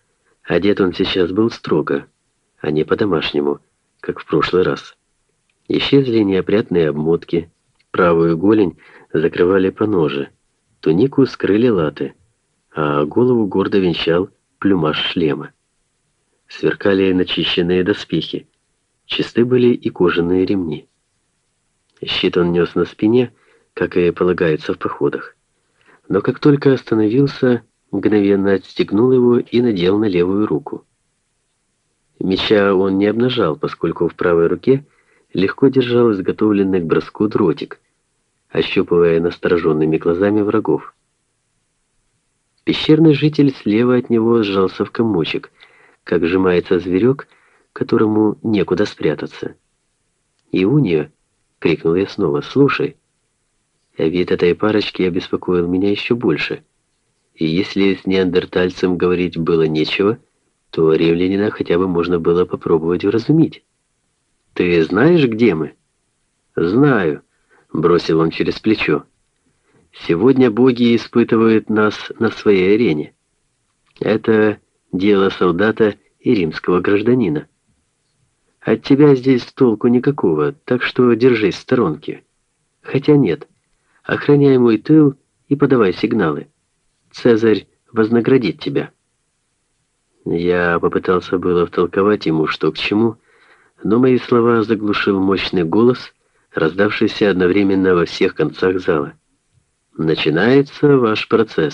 Одет он сейчас был строго, а не по-домашнему, как в прошлый раз. Исчезли неопрятные обмотки, правую голень закрывали поножи, тунику скрыли латы, а голову гордо венчал плюмаж шлема. Сверкали начищенные доспехи, чисты были и кожаные ремни. Щит он нес на спине, как и полагается в походах. Но как только остановился, мгновенно отстегнул его и надел на левую руку. Меча он не обнажал, поскольку в правой руке легко держал изготовленный к броску дротик, ощупывая настороженными глазами врагов. Пещерный житель слева от него сжался в комочек, как сжимается зверек, которому некуда спрятаться. «Иуния!» — крикнул я снова. «Слушай!» А вид этой парочки обеспокоил меня еще больше. И если с неандертальцем говорить было нечего, то римлянина хотя бы можно было попробовать уразумить. «Ты знаешь, где мы?» «Знаю», — бросил он через плечо. «Сегодня боги испытывают нас на своей арене. Это дело солдата и римского гражданина. От тебя здесь толку никакого, так что держись в сторонке. Хотя нет, охраняй мой тыл и подавай сигналы. Цезарь вознаградит тебя». Я попытался было втолковать ему, что к чему, но мои слова заглушил мощный голос, раздавшийся одновременно во всех концах зала. «Начинается ваш процесс».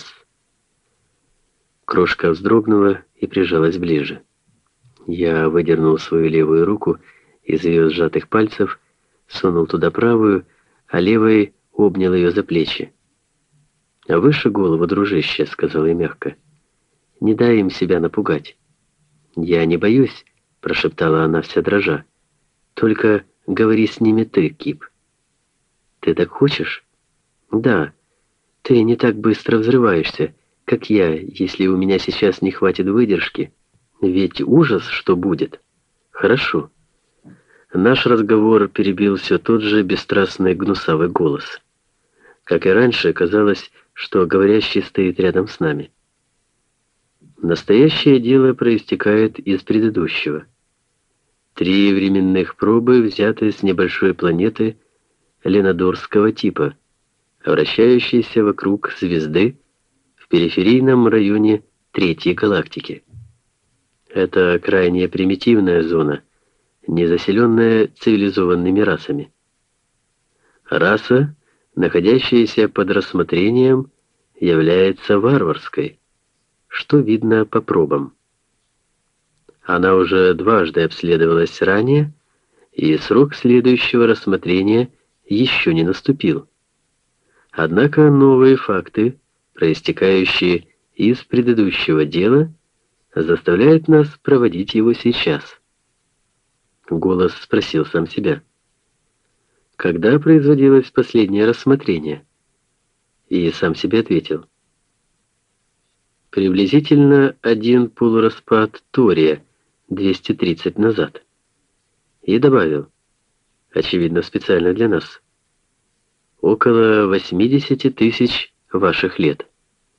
Крошка вздрогнула и прижалась ближе. Я выдернул свою левую руку из ее сжатых пальцев, сунул туда правую, а левой обнял ее за плечи. «Выше голову, дружище», — сказал я мягко. «Не дай им себя напугать». «Я не боюсь», — прошептала она вся дрожа. «Только говори с ними ты, Кип». «Ты так хочешь?» «Да. Ты не так быстро взрываешься, как я, если у меня сейчас не хватит выдержки. Ведь ужас, что будет». «Хорошо». Наш разговор перебил все тот же бесстрастный гнусавый голос. Как и раньше, казалось, что говорящий стоит рядом с нами. Настоящее дело проистекает из предыдущего. 3 временных пробы взяты с небольшой планеты ленодорского типа, вращающейся вокруг звезды в периферийном районе Третьей галактики. Это крайне примитивная зона, не заселенная цивилизованными расами. Раса, находящаяся под рассмотрением, является варварской, что видно по пробам. Она уже дважды обследовалась ранее, и срок следующего рассмотрения еще не наступил. Однако новые факты, проистекающие из предыдущего дела, заставляют нас проводить его сейчас. Голос спросил сам себя. Когда производилось последнее рассмотрение? И сам себе ответил. Приблизительно 1 полураспад Тория 230 назад. И добавил, очевидно, специально для нас, около 80 тысяч ваших лет.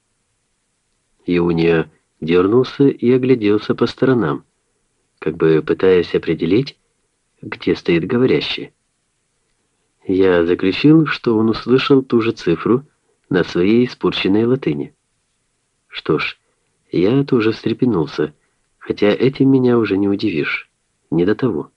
Иуния дернулся и огляделся по сторонам, как бы пытаясь определить, где стоит говорящий. Я заключил, что он услышал ту же цифру на своей испорченной латыни. Что ж, я тоже встрепенулся, хотя этим меня уже не удивишь. Не до того.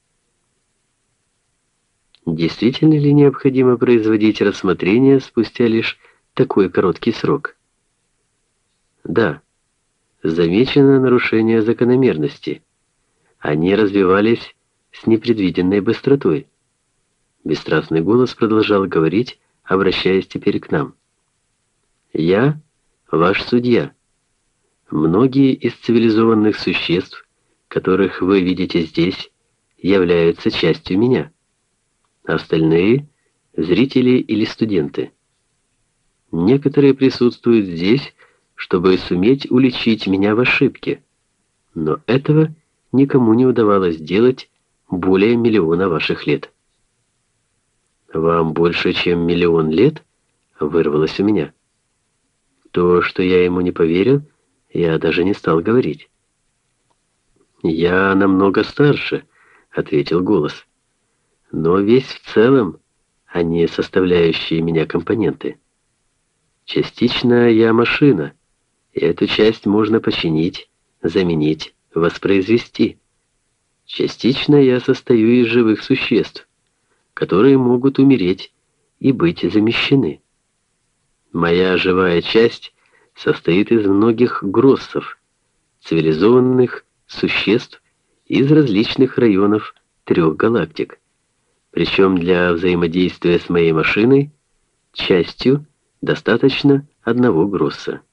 Действительно ли необходимо производить рассмотрение спустя лишь такой короткий срок? Да. Замечено нарушение закономерности. Они развивались с непредвиденной быстротой. Бесстрастный голос продолжал говорить, обращаясь теперь к нам. «Я ваш судья. Многие из цивилизованных существ, которых вы видите здесь, являются частью меня. Остальные — зрители или студенты. Некоторые присутствуют здесь, чтобы суметь уличить меня в ошибке, но этого никому не удавалось сделать более 1 миллиона ваших лет». «Вам больше, чем 1 миллион лет?» — вырвалось у меня. То, что я ему не поверил, я даже не стал говорить. «Я намного старше», — ответил голос. но весь в целом, а не составляющие меня компоненты. Частично я машина, и эту часть можно починить, заменить, воспроизвести. Частично я состою из живых существ, которые могут умереть и быть замещены. Моя живая часть состоит из многих гроссов, цивилизованных существ из различных районов 3 галактик. Причем для взаимодействия с моей машиной частью достаточно одного гросса.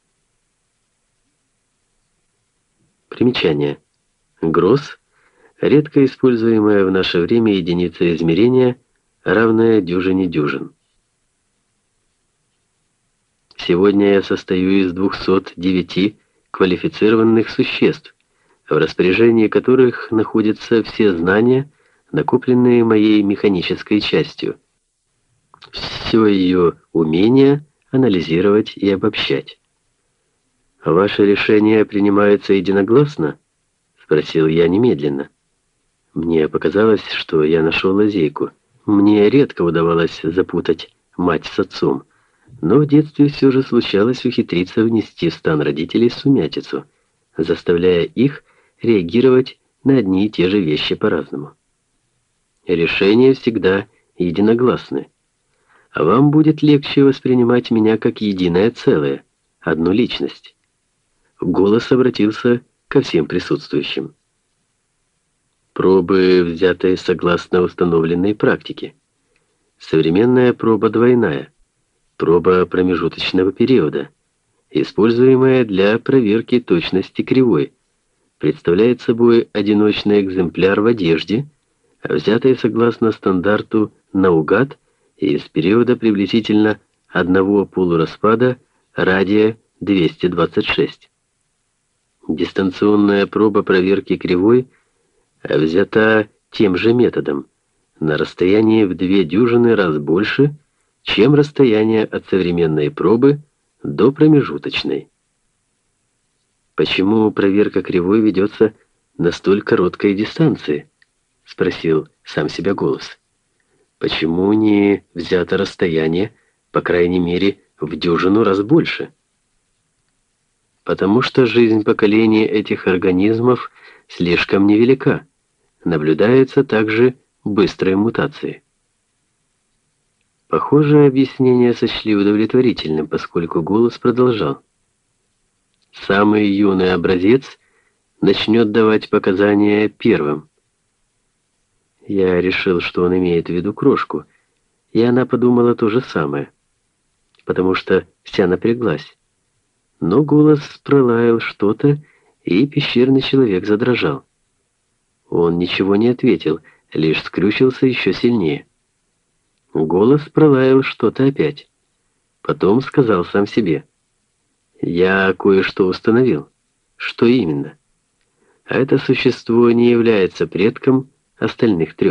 Примечание. Гросс — редко используемая в наше время единица измерения, равная дюжине дюжин. Сегодня я состою из 209 квалифицированных существ, в распоряжении которых находятся все знания, накопленные моей механической частью, все ее умение анализировать и обобщать. «Ваше решение принимается единогласно?» — спросил я немедленно. Мне показалось, что я нашел лазейку. Мне редко удавалось запутать мать с отцом, но в детстве все же случалось ухитриться внести в стан родителей сумятицу, заставляя их реагировать на одни и те же вещи по-разному. Решения всегда единогласны, а вам будет легче воспринимать меня как единое целое, одну личность. Голос обратился ко всем присутствующим. Пробы, взятые согласно установленной практике. Современная проба двойная, проба промежуточного периода, используемая для проверки точности кривой, представляет собой одиночный экземпляр в одежде, взятый согласно стандарту наугад из периода приблизительно одного полураспада радия 226. Дистанционная проба проверки кривой взята тем же методом, на расстоянии в 2 дюжины раз больше, чем расстояние от современной пробы до промежуточной. «Почему проверка кривой ведется на столь короткой дистанции?» — спросил сам себя голос. «Почему не взято расстояние, по крайней мере, в дюжину раз больше?» «Потому что жизнь поколений этих организмов слишком невелика. Наблюдаются также быстрые мутации». Похоже, объяснение сочли удовлетворительным, поскольку голос продолжал. «Самый юный образец начнет давать показания первым». Я решил, что он имеет в виду крошку, и она подумала то же самое, потому что вся напряглась. Но голос пролаял что-то, и пещерный человек задрожал. Он ничего не ответил, лишь скрючился еще сильнее. Голос пролаял что-то опять. Потом сказал сам себе: «Я кое-что установил». Что именно? А это существо не является предком остальных 3.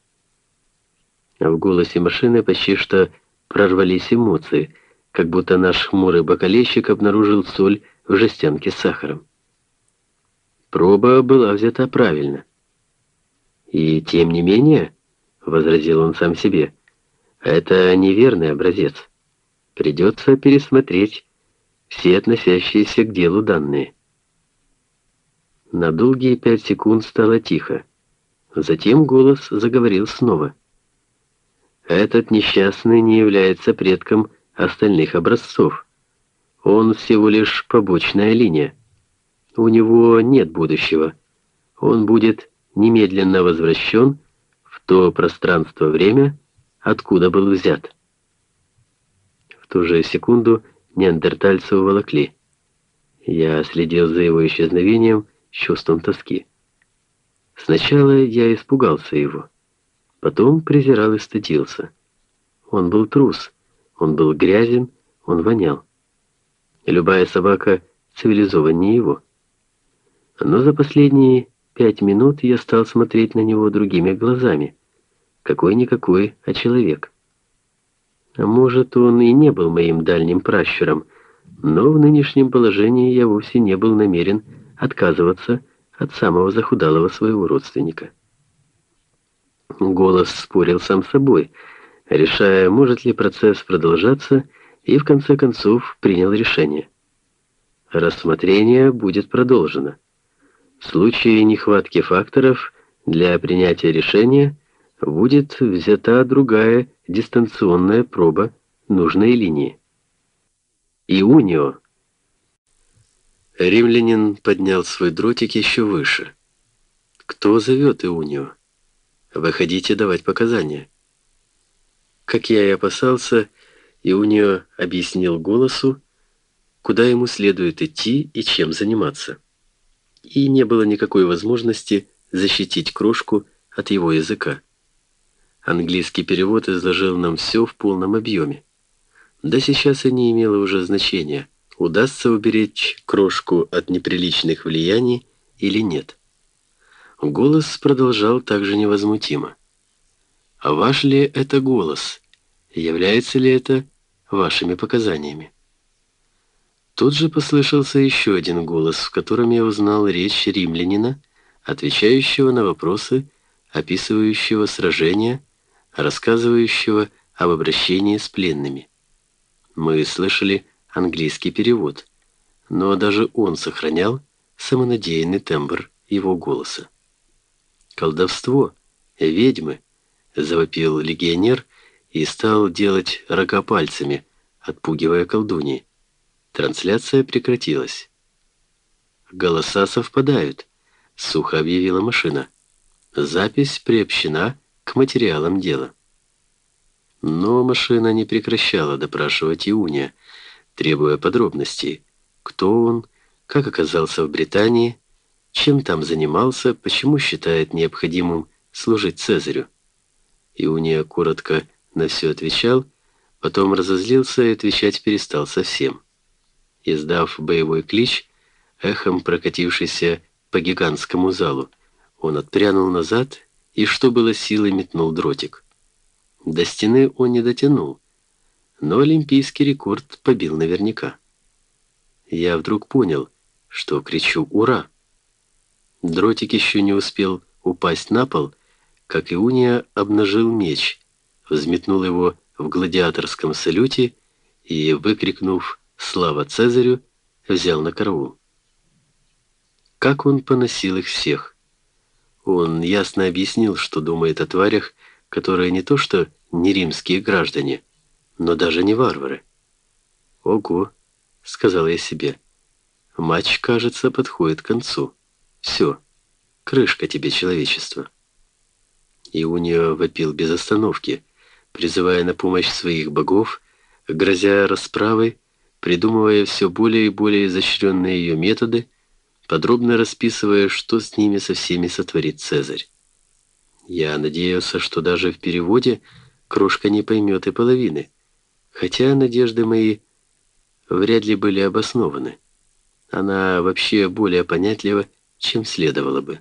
В голосе машины почти что прорвались эмоции, как будто наш хмурый бокалейщик обнаружил соль в жестянке с сахаром. Проба была взята правильно. «И тем не менее», — возразил он сам себе, — «это неверный образец. Придется пересмотреть все относящиеся к делу данные». На долгие 5 секунд стало тихо. Затем голос заговорил снова. «Этот несчастный не является предком остальных образцов. Он всего лишь побочная линия. У него нет будущего. Он будет немедленно возвращен в то пространство-время, откуда был взят». В ту же секунду неандертальца уволокли. Я следил за его исчезновением с чувством тоски. Сначала я испугался его, потом презирал и стыдился. Он был трус, он был грязен, он вонял. Любая собака цивилизованнее его. Но за последние 5 минут я стал смотреть на него другими глазами. Какой-никакой, а человек. А может, он и не был моим дальним пращуром, но в нынешнем положении я вовсе не был намерен отказываться от самого захудалого своего родственника. Голос спорил сам с собой, решая, может ли процесс продолжаться, и в конце концов принял решение. Рассмотрение будет продолжено. В случае нехватки факторов для принятия решения будет взята другая дистанционная проба нужной линии. Иунио. Римлянин поднял свой дротик еще выше. Кто зовет Иунио? Выходите давать показания. Как я и опасался, Иунио объяснил голосу, куда ему следует идти и чем заниматься. И не было никакой возможности защитить крошку от его языка. Английский перевод изложил нам все в полном объеме. Да сейчас и не имело уже значения, удастся уберечь крошку от неприличных влияний или нет. Голос продолжал также невозмутимо. А ваш ли это голос? Является ли это вашими показаниями? Тут же послышался еще один голос, в котором я узнал речь римлянина, отвечающего на вопросы, описывающего сражения, рассказывающего об обращении с пленными. Мы слышали английский перевод, но даже он сохранял самонадеянный тембр его голоса. «Колдовство! Ведьмы!» — завопил легионер и стал делать рога пальцами, отпугивая колдуньи. Трансляция прекратилась. «Голоса совпадают», — сухо объявила машина. «Запись приобщена к материалам дела». Но машина не прекращала допрашивать Иуния, требуя подробностей. Кто он, как оказался в Британии, чем там занимался, почему считает необходимым служить Цезарю. Иуния коротко на все отвечал, потом разозлился и отвечать перестал совсем. Издав боевой клич, эхом прокатившийся по гигантскому залу, он отпрянул назад и, что было силы, метнул дротик. До стены он не дотянул, но олимпийский рекорд побил наверняка. Я вдруг понял, что кричу «Ура!». Дротик еще не успел упасть на пол, как Иуния обнажил меч, взметнул его в гладиаторском салюте и, выкрикнув «Слава Цезарю!», взял на караул. Как он поносил их всех! Он ясно объяснил, что думает о тварях, которые не то что не римские граждане, но даже не варвары. «Ого!» — сказал я себе. «Матч, кажется, подходит к концу. Все, крышка тебе, человечество». Иунио вопил без остановки, призывая на помощь своих богов, грозя расправой, придумывая все более и более изощренные ее методы, подробно расписывая, что с ними со всеми сотворит Цезарь. Я надеялся, что даже в переводе крошка не поймет и половины, хотя надежды мои вряд ли были обоснованы. Она вообще более понятлива, чем следовало бы.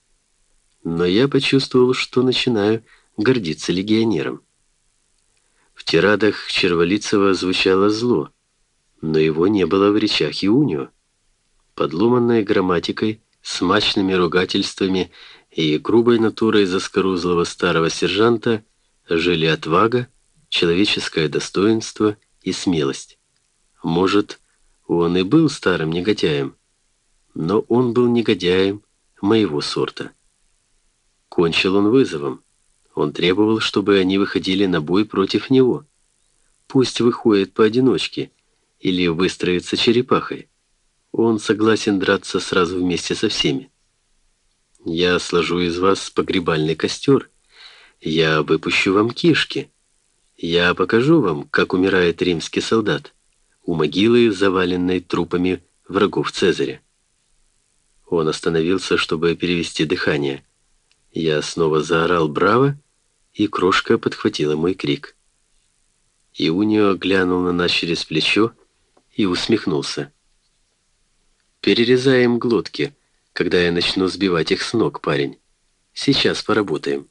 Но я почувствовал, что начинаю гордиться легионером. В тирадах Черволицева звучало зло, но его не было в речах Иунио. Подломанной грамматикой, смачными ругательствами и грубой натурой заскорузлого старого сержанта жили отвага, человеческое достоинство и смелость. Может, он и был старым негодяем, но он был негодяем моего сорта. Кончил он вызовом. Он требовал, чтобы они выходили на бой против него. Пусть выходит поодиночке или выстроится черепахой. Он согласен драться сразу вместе со всеми. Я сложу из вас погребальный костер. Я выпущу вам кишки. Я покажу вам, как умирает римский солдат у могилы, заваленной трупами врагов Цезаря. Он остановился, чтобы перевести дыхание. Я снова заорал «Браво!», и крошка подхватила мой крик. Иунио глянул на нас через плечо и усмехнулся. «Перерезаем глотки, когда я начну сбивать их с ног, парень. Сейчас поработаем».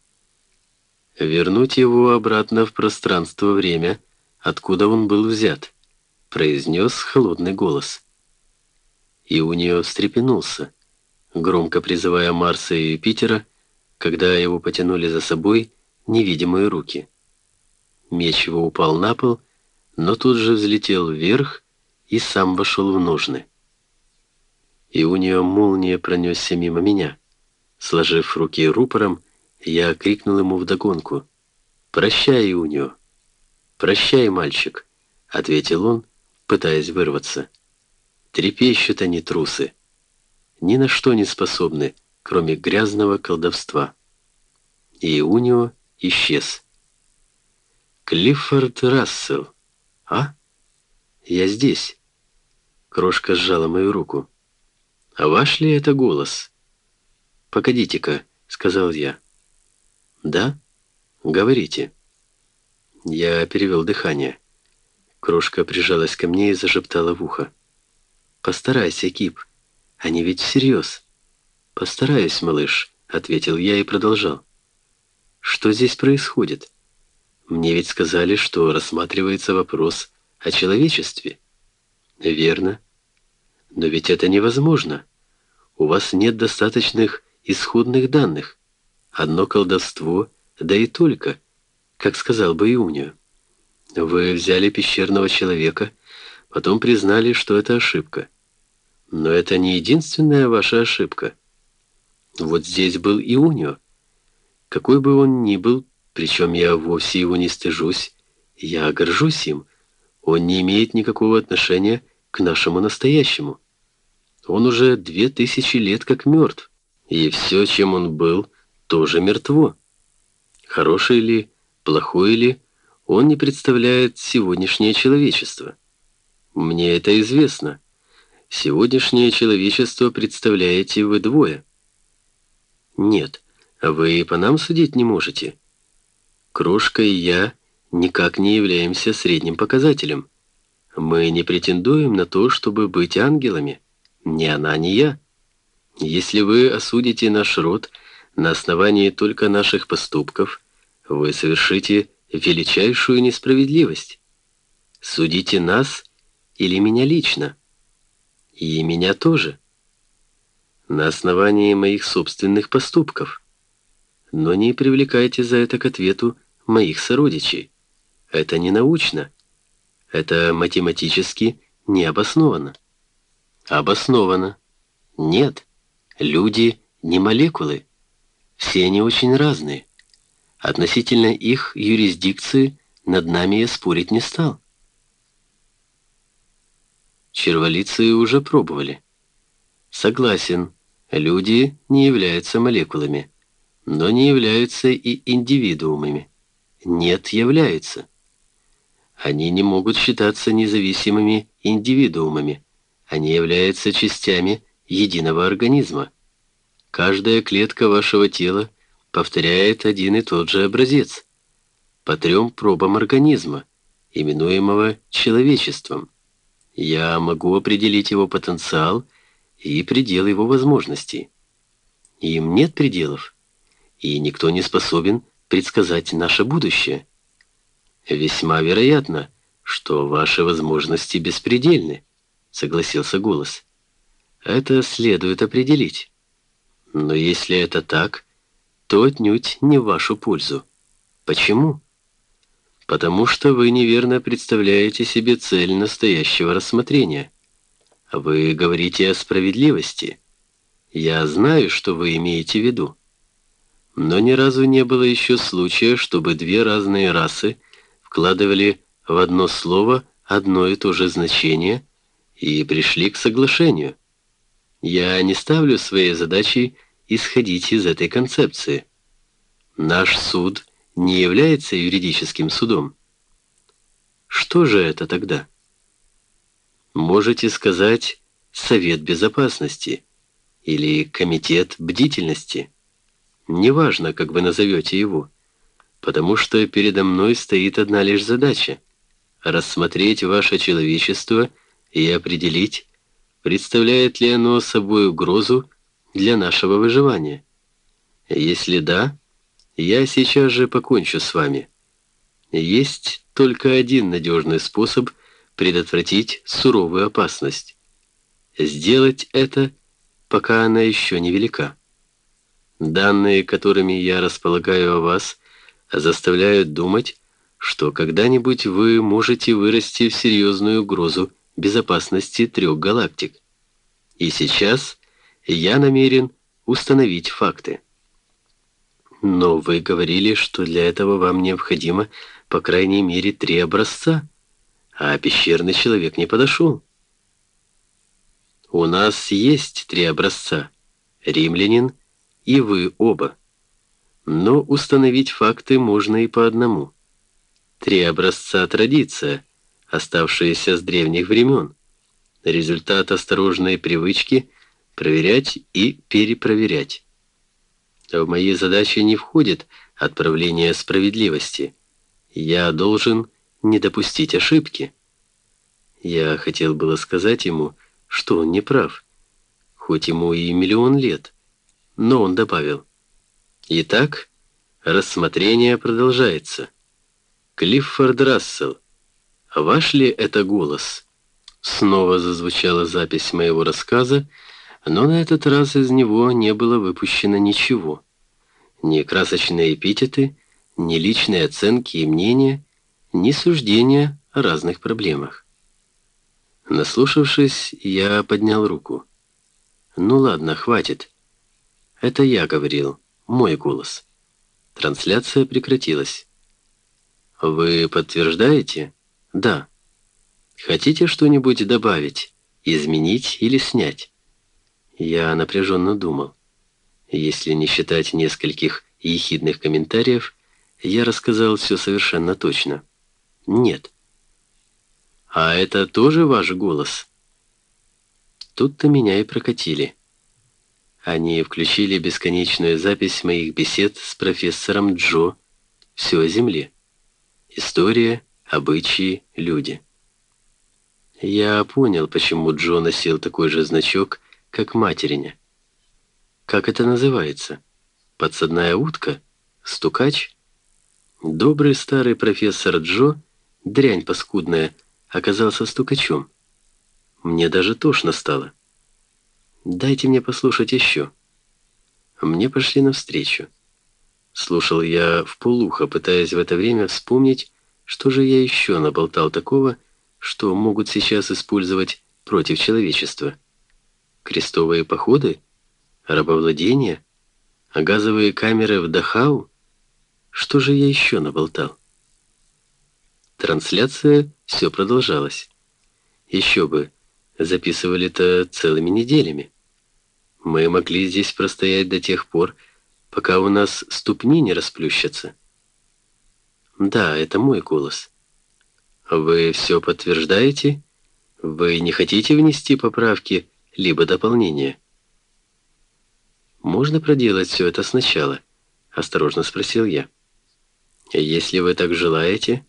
«Вернуть его обратно в пространство-время, откуда он был взят», — произнес холодный голос. Иунио встрепенулся, громко призывая Марса и Юпитера, когда его потянули за собой невидимые руки. Меч его упал на пол, но тут же взлетел вверх и сам вошел в ножны. И у нее молния пронесся мимо меня. Сложив руки рупором, я крикнул ему вдогонку: «Прощай, Иунио!» «Прощай, мальчик», — ответил он, пытаясь вырваться. «Трепещут они, трусы. Ни на что не способны, кроме грязного колдовства». И Иунио исчез. «Клиффорд Рассел. А? Я здесь». Крошка сжала мою руку. «А ваш ли это голос?» «Погодите-ка», — сказал я. «Да? Говорите». Я перевел дыхание. Крошка прижалась ко мне и зашептала в ухо: «Постарайся, Кип. Они ведь всерьез». «Постараюсь, малыш», — ответил я и продолжал. «Что здесь происходит? Мне ведь сказали, что рассматривается вопрос о человечестве». «Верно. Но ведь это невозможно. У вас нет достаточных исходных данных. Одно колдовство, да и только, как сказал бы Иунио. Вы взяли пещерного человека, потом признали, что это ошибка. Но это не единственная ваша ошибка. Вот здесь был Иунио. Какой бы он ни был, причем я вовсе его не стыжусь, я горжусь им, он не имеет никакого отношения к нашему настоящему. Он уже 2000 лет как мертв, и все, чем он был, тоже мертво. Хороший ли, плохой ли, он не представляет сегодняшнее человечество. Мне это известно. Сегодняшнее человечество представляете вы двое. Нет, вы и по нам судить не можете. Крошка и я никак не являемся средним показателем. Мы не претендуем на то, чтобы быть ангелами. Ни она, ни я. Если вы осудите наш род на основании только наших поступков, вы совершите величайшую несправедливость. Судите нас или меня лично. И меня тоже. На основании моих собственных поступков. Но не привлекайте за это к ответу моих сородичей. Это не научно. Это математически не обосновано. Обосновано. Нет. Люди не молекулы. Все они очень разные. Относительно их юрисдикции над нами я спорить не стал. Черволицы уже пробовали. Согласен, люди не являются молекулами, но не являются и индивидуумами. Нет, являются. Они не могут считаться независимыми индивидуумами. Они являются частями единого организма. Каждая клетка вашего тела повторяет один и тот же образец по 3 пробам организма, именуемого человечеством. Я могу определить его потенциал и предел его возможностей. Им нет пределов, и никто не способен предсказать наше будущее. Весьма вероятно, что ваши возможности беспредельны, согласился голос. Это следует определить. Но если это так, то отнюдь не в вашу пользу. Почему? Потому что вы неверно представляете себе цель настоящего рассмотрения. Вы говорите о справедливости. Я знаю, что вы имеете в виду. Но ни разу не было еще случая, чтобы 2 разные расы вкладывали в одно слово одно и то же значение и пришли к соглашению. Я не ставлю своей задачей исходить из этой концепции. Наш суд не является юридическим судом. Что же это тогда? Можете сказать «Совет Безопасности» или «Комитет бдительности». Неважно, как вы назовете его, потому что передо мной стоит одна лишь задача — рассмотреть ваше человечество и определить, представляет ли оно собой угрозу для нашего выживания. Если да, я сейчас же покончу с вами. Есть только один надежный способ предотвратить суровую опасность. Сделать это, пока она еще не велика. Данные, которыми я располагаю о вас, заставляют думать, что когда-нибудь вы можете вырасти в серьезную угрозу безопасности 3 галактик. И сейчас я намерен установить факты. Но вы говорили, что для этого вам необходимо по крайней мере 3 образца, а пещерный человек не подошел. У нас есть 3 образца, римлянин и вы оба. Но установить факты можно и по одному. 3 образца — традиция, оставшаяся с древних времен. Результат осторожной привычки проверять и перепроверять. В мои задачи не входит отправление справедливости. Я должен не допустить ошибки. Я хотел было сказать ему, что он не прав, хоть ему и 1 000 000 лет. Но он добавил: «Итак, рассмотрение продолжается. Клиффорд Рассел, ваш ли это голос?» Снова зазвучала запись моего рассказа, но на этот раз из него не было выпущено ничего. Ни красочные эпитеты, ни личные оценки и мнения, ни суждения о разных проблемах. Наслушавшись, я поднял руку. «Ну ладно, хватит. Это я говорил, мой голос». Трансляция прекратилась. «Вы подтверждаете?» «Да». «Хотите что-нибудь добавить, изменить или снять?» Я напряженно думал. Если не считать нескольких ехидных комментариев, я рассказал все совершенно точно. «Нет». «А это тоже ваш голос?» Тут-то меня и прокатили. Они включили бесконечную запись моих бесед с профессором Джо. Все о Земле. История, обычаи, люди. Я понял, почему Джо носил такой же значок, как материня. Как это называется? Подсадная утка? Стукач? Добрый старый профессор Джо, дрянь паскудная, оказался стукачом. Мне даже тошно стало. «Дайте мне послушать еще». Мне пошли навстречу. Слушал я вполуха, пытаясь в это время вспомнить, что же я еще наболтал такого, что могут сейчас использовать против человечества. Крестовые походы? Рабовладение? Газовые камеры в Дахау? Что же я еще наболтал? Трансляция все продолжалась. Еще бы, записывали-то целыми неделями. Мы могли здесь простоять до тех пор, пока у нас ступни не расплющатся. Да, это мой голос. Вы все подтверждаете? Вы не хотите внести поправки либо дополнения? Можно проделать все это сначала? Осторожно спросил я. Если вы так желаете.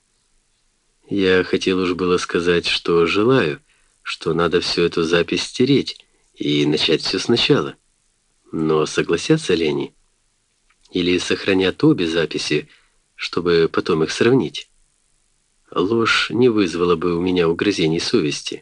Я хотел уж было сказать, что желаю, что надо всю эту запись стереть и начать все сначала. Но согласятся ли они? Или сохранят обе записи, чтобы потом их сравнить? Ложь не вызвала бы у меня угрызений совести.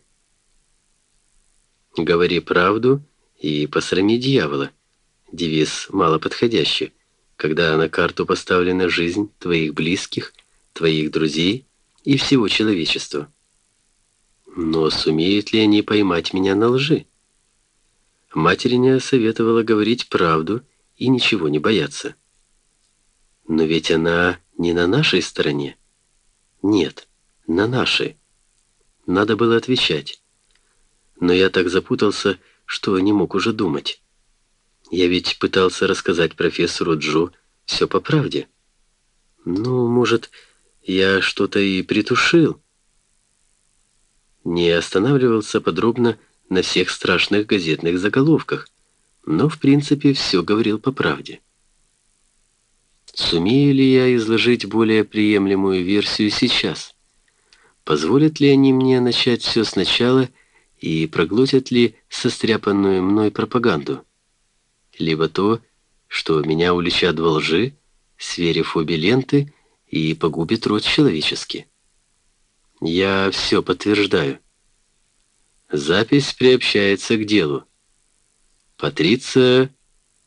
«Говори правду и посрами дьявола» — девиз малоподходящий, когда на карту поставлена жизнь твоих близких, твоих друзей и всего человечества. Но сумеют ли они поймать меня на лжи? Материня советовала говорить правду и ничего не бояться. Но ведь она не на нашей стороне. Нет, на нашей. Надо было отвечать. Но я так запутался, что не мог уже думать. Я ведь пытался рассказать профессору Джо все по правде. Ну, может, я что-то и притушил. Не останавливался подробно на всех страшных газетных заголовках, но в принципе все говорил по правде. Сумею ли я изложить более приемлемую версию сейчас? Позволят ли они мне начать все сначала и проглотят ли состряпанную мной пропаганду? Либо то, что меня уличат во лжи, сверив обе ленты, и погубит род человеческий. Я все подтверждаю. Запись приобщается к делу. Патриция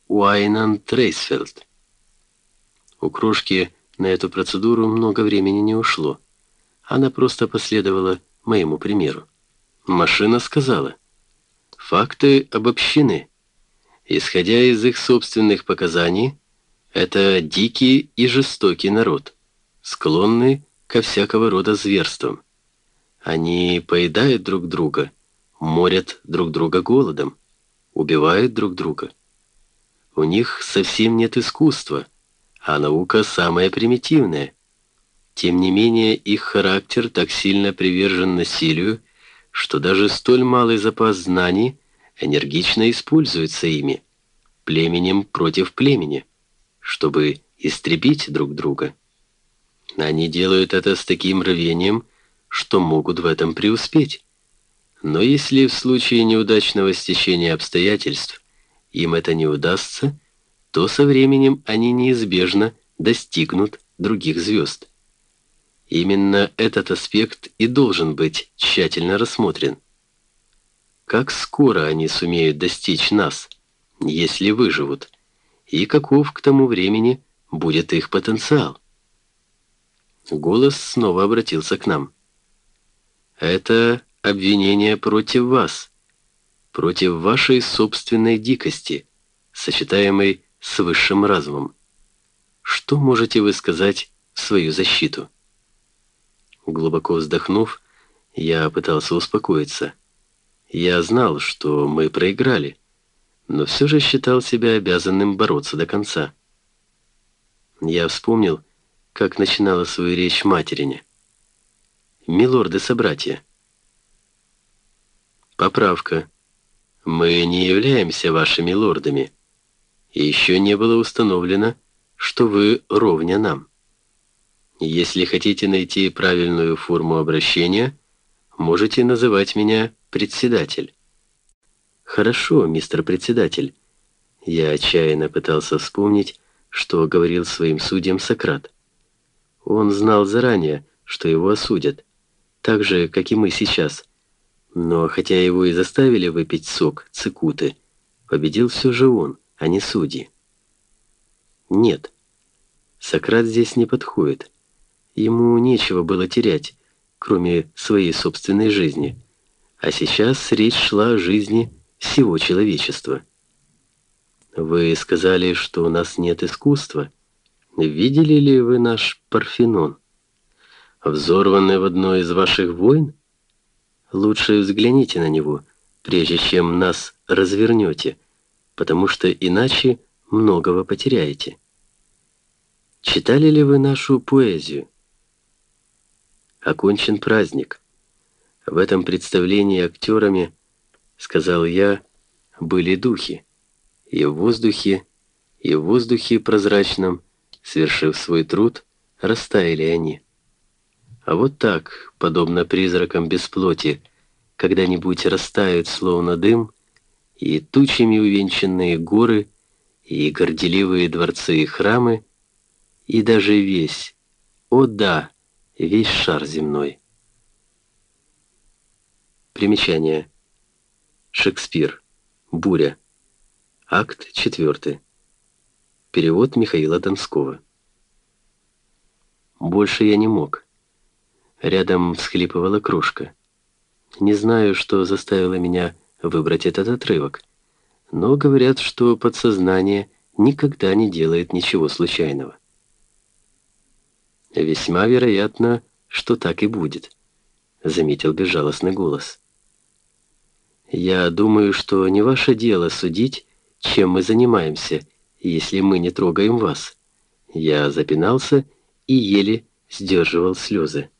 Уайнан Трейсфелд. У крошки на эту процедуру много времени не ушло. Она просто последовала моему примеру. Машина сказала: «Факты обобщены. Исходя из их собственных показаний, это дикий и жестокий народ, склонный ко всякого рода зверствам. Они поедают друг друга, морят друг друга голодом, убивают друг друга. У них совсем нет искусства, а наука самая примитивная. Тем не менее, их характер так сильно привержен насилию, что даже столь малый запас знаний энергично используется ими, племенем против племени, чтобы истребить друг друга. Они делают это с таким рвением, что могут в этом преуспеть. Но если в случае неудачного стечения обстоятельств им это не удастся, то со временем они неизбежно достигнут других звезд. Именно этот аспект и должен быть тщательно рассмотрен. Как скоро они сумеют достичь нас, если выживут, и каков к тому времени будет их потенциал? Голос снова обратился к нам. Это обвинение против вас, против вашей собственной дикости, сочетаемой с высшим разумом. Что можете вы сказать в свою защиту? Глубоко вздохнув, я пытался успокоиться. Я знал, что мы проиграли, но все же считал себя обязанным бороться до конца. Я вспомнил, как начинала свою речь материне. «Милорды-собратья». Поправка. Мы не являемся вашими лордами. И еще не было установлено, что вы ровня нам. Если хотите найти правильную форму обращения, можете называть меня председатель. Хорошо, мистер председатель. Я отчаянно пытался вспомнить, что говорил своим судьям Сократ. Он знал заранее, что его осудят, так же, как и мы сейчас. Но хотя его и заставили выпить сок цикуты, победил все же он, а не судьи. Нет, Сократ здесь не подходит. Ему нечего было терять, кроме своей собственной жизни. А сейчас речь шла о жизни всего человечества. Вы сказали, что у нас нет искусства. Видели ли вы наш Парфенон? Взорванный в одной из ваших войн? Лучше взгляните на него, прежде чем нас развернете, потому что иначе многого потеряете. Читали ли вы нашу поэзию? Окончен праздник. В этом представлении актерами, сказал я, были духи. И в воздухе прозрачном, свершив свой труд, растаяли они. А вот так, подобно призракам без плоти, когда-нибудь растают словно дым, и тучами увенчанные горы, и горделивые дворцы и храмы, и даже весь, о да, весь шар земной. Примечание. Шекспир. Буря. Акт 4. Перевод Михаила Донского. Больше я не мог. Рядом всхлипывала крошка. Не знаю, что заставило меня выбрать этот отрывок, но говорят, что подсознание никогда не делает ничего случайного. Весьма вероятно, что так и будет, заметил безжалостный голос. Я думаю, что не ваше дело судить, чем мы занимаемся, если мы не трогаем вас. Я запинался и еле сдерживал слезы.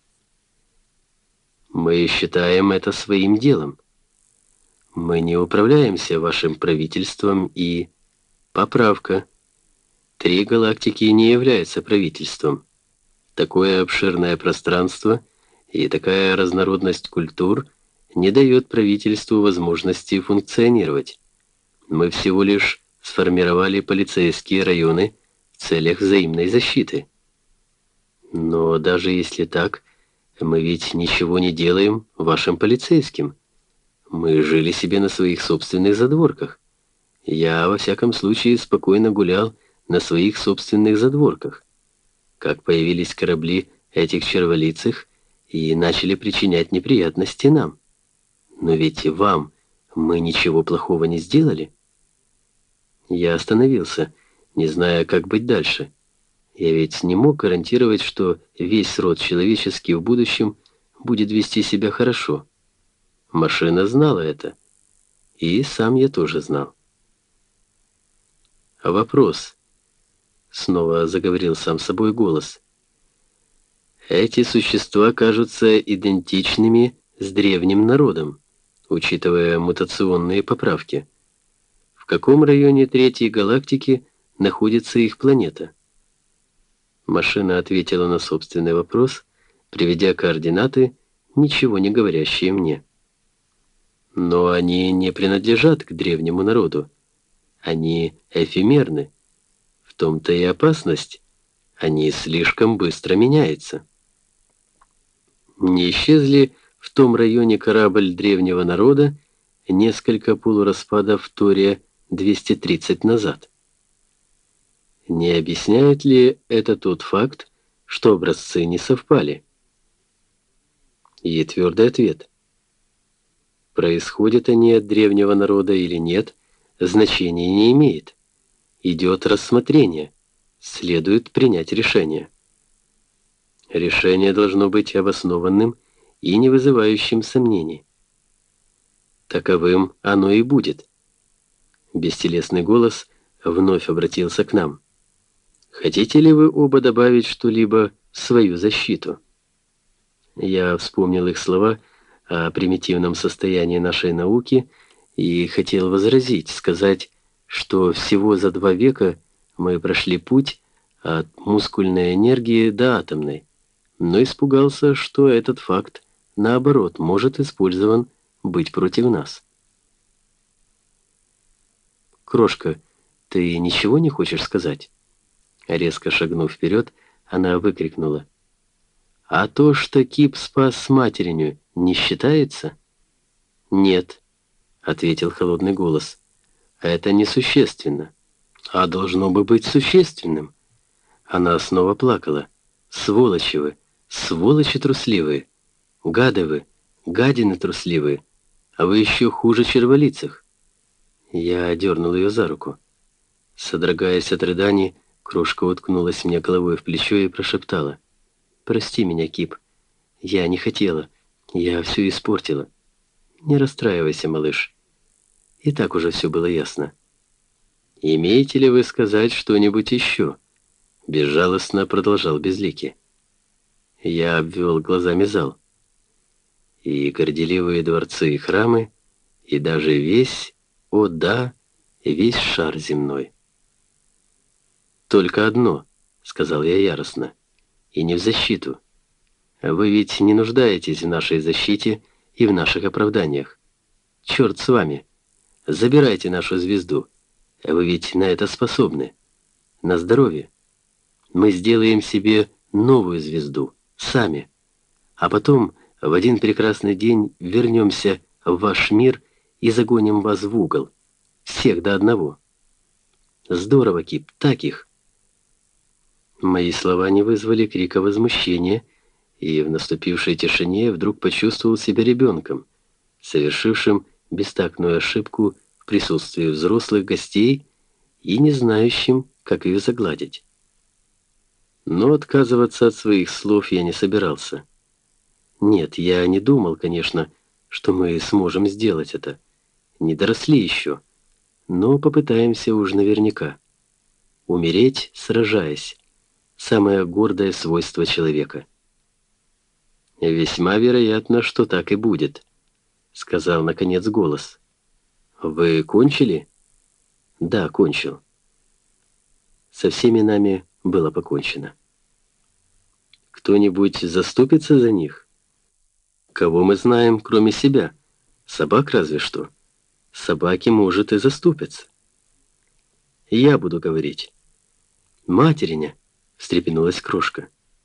Мы считаем это своим делом. Мы не управляемся вашим правительством и... Поправка. 3 галактики не являются правительством. Такое обширное пространство и такая разнородность культур не дает правительству возможности функционировать. Мы всего лишь сформировали полицейские районы в целях взаимной защиты. Но даже если так, мы ведь ничего не делаем вашим полицейским. Мы жили себе на своих собственных задворках. Я, во всяком случае, спокойно гулял на своих собственных задворках, как появились корабли этих черволицых и начали причинять неприятности нам. Но ведь и вам мы ничего плохого не сделали. Я остановился, не зная, как быть дальше. Я ведь не мог гарантировать, что весь род человеческий в будущем будет вести себя хорошо. Машина знала это, и сам я тоже знал. А вопрос, снова заговорил сам собой голос. Эти существа кажутся идентичными с древним народом, учитывая мутационные поправки. В каком районе третьей галактики находится их планета? Машина ответила на собственный вопрос, приведя координаты, ничего не говорящие мне. Но они не принадлежат к древнему народу. Они эфемерны. В том-то и опасность. Они слишком быстро меняются. Не исчезли в том районе корабль древнего народа, несколько полураспадов Тория-230 назад? Не объясняет ли это тот факт, что образцы не совпали? И твердый ответ. Происходят они от древнего народа или нет, значения не имеет. Идет рассмотрение. Следует принять решение. Решение должно быть обоснованным и не вызывающим сомнений. Таковым оно и будет. Бестелесный голос вновь обратился к нам. Хотите ли вы оба добавить что-либо в свою защиту? Я вспомнил их слова о примитивном состоянии нашей науки и хотел возразить, сказать, что всего за 2 века мы прошли путь от мускульной энергии до атомной, но испугался, что этот факт, наоборот, может использован быть против нас. «Крошка, ты ничего не хочешь сказать?» Резко шагнув вперед, она выкрикнула. «А то, что Кип спас материню, не считается?» «Нет», — ответил холодный голос. «Это несущественно. А должно бы быть существенным». Она снова плакала. «Сволочи вы! Сволочи трусливые! Гады вы! Гадины трусливые! А вы еще хуже черволицых!» Я дернул ее за руку. Содрогаясь от рыданий, Крошка уткнулась мне головой в плечо и прошептала. «Прости меня, Кип. Я не хотела. Я все испортила. Не расстраивайся, малыш. И так уже все было ясно». «Имеете ли вы сказать что-нибудь еще?» Безжалостно продолжал Безликий. Я обвел глазами зал. И горделивые дворцы и храмы, и даже весь, о да, весь шар земной. «Только одно», — сказал я яростно, — «и не в защиту. Вы ведь не нуждаетесь в нашей защите и в наших оправданиях. Черт с вами. Забирайте нашу звезду. Вы ведь на это способны. На здоровье. Мы сделаем себе новую звезду. Сами. А потом в один прекрасный день вернемся в ваш мир и загоним вас в угол. Всех до одного». «Здорово, Кип, так их». Мои слова не вызвали крика возмущения, и в наступившей тишине вдруг почувствовал себя ребенком, совершившим бестактную ошибку в присутствии взрослых гостей и не знающим, как ее загладить. Но отказываться от своих слов я не собирался. Нет, я не думал, конечно, что мы сможем сделать это. Не доросли еще, но попытаемся уж наверняка. Умереть, сражаясь. Самое гордое свойство человека. «Весьма вероятно, что так и будет», — сказал, наконец, голос. «Вы кончили?» «Да, кончил». Со всеми нами было покончено. «Кто-нибудь заступится за них? Кого мы знаем, кроме себя? Собак разве что. Собаки, может, и заступятся». «Я буду говорить». «Материня!» — встрепенулась Крошка.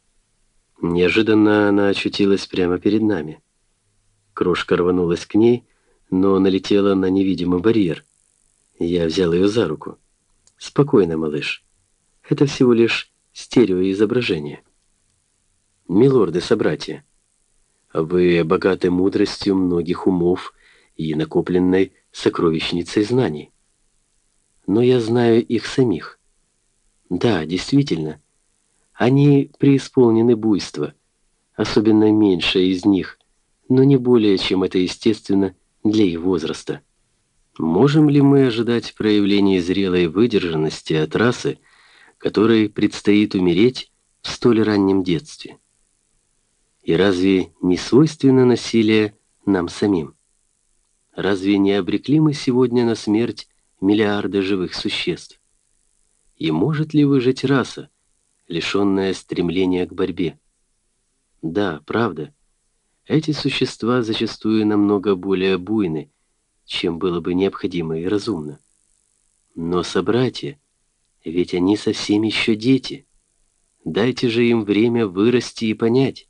Неожиданно она очутилась прямо перед нами. Крошка рванулась к ней, но налетела на невидимый барьер. Я взял ее за руку. «Спокойно, малыш. Это всего лишь стереоизображение. Милорды-собратья, вы богаты мудростью многих умов и накопленной сокровищницей знаний. Но я знаю их самих. Да, действительно, они преисполнены буйства, особенно меньшая из них, но не более, чем это естественно для их возраста. Можем ли мы ожидать проявления зрелой выдержанности от расы, которой предстоит умереть в столь раннем детстве? И разве не свойственно насилие нам самим? Разве не обрекли мы сегодня на смерть миллиарды живых существ? И может ли выжить раса, лишенная стремления к борьбе? Да, правда, эти существа зачастую намного более буйны, чем было бы необходимо и разумно. Но собратья, ведь они совсем еще дети. Дайте же им время вырасти и понять.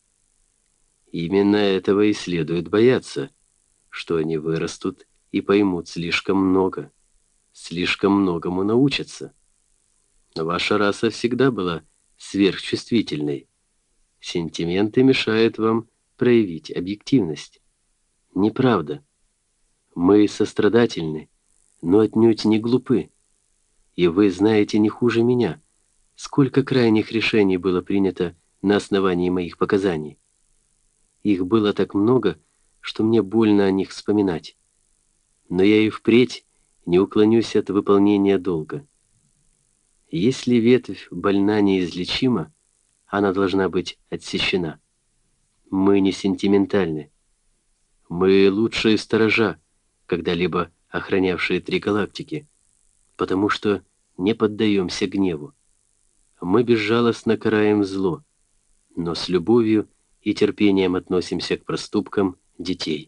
Именно этого и следует бояться, что они вырастут и поймут слишком много, слишком многому научатся. Ваша раса всегда была сверхчувствительной. Сентименты мешают вам проявить объективность. Неправда. Мы сострадательны, но отнюдь не глупы. И вы знаете не хуже меня, сколько крайних решений было принято на основании моих показаний. Их было так много, что мне больно о них вспоминать. Но я и впредь не уклонюсь от выполнения долга. Если ветвь больна неизлечима, она должна быть отсечена. Мы не сентиментальны. Мы лучшие сторожа, когда-либо охранявшие 3 галактики, потому что не поддаемся гневу. Мы безжалостно караем зло, но с любовью и терпением относимся к проступкам детей.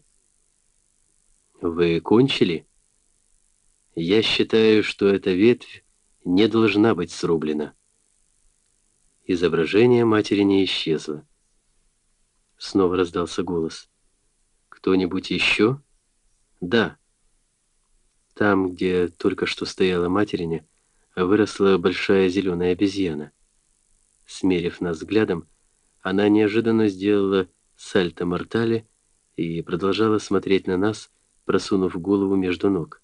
Вы кончили? Я считаю, что эта ветвь не должна быть срублена. Изображение матери не исчезло. Снова раздался голос. Кто-нибудь еще? Да. Там, где только что стояла материня, выросла большая зеленая обезьяна. Смерив нас взглядом, она неожиданно сделала сальто-мортале и продолжала смотреть на нас, просунув голову между ног.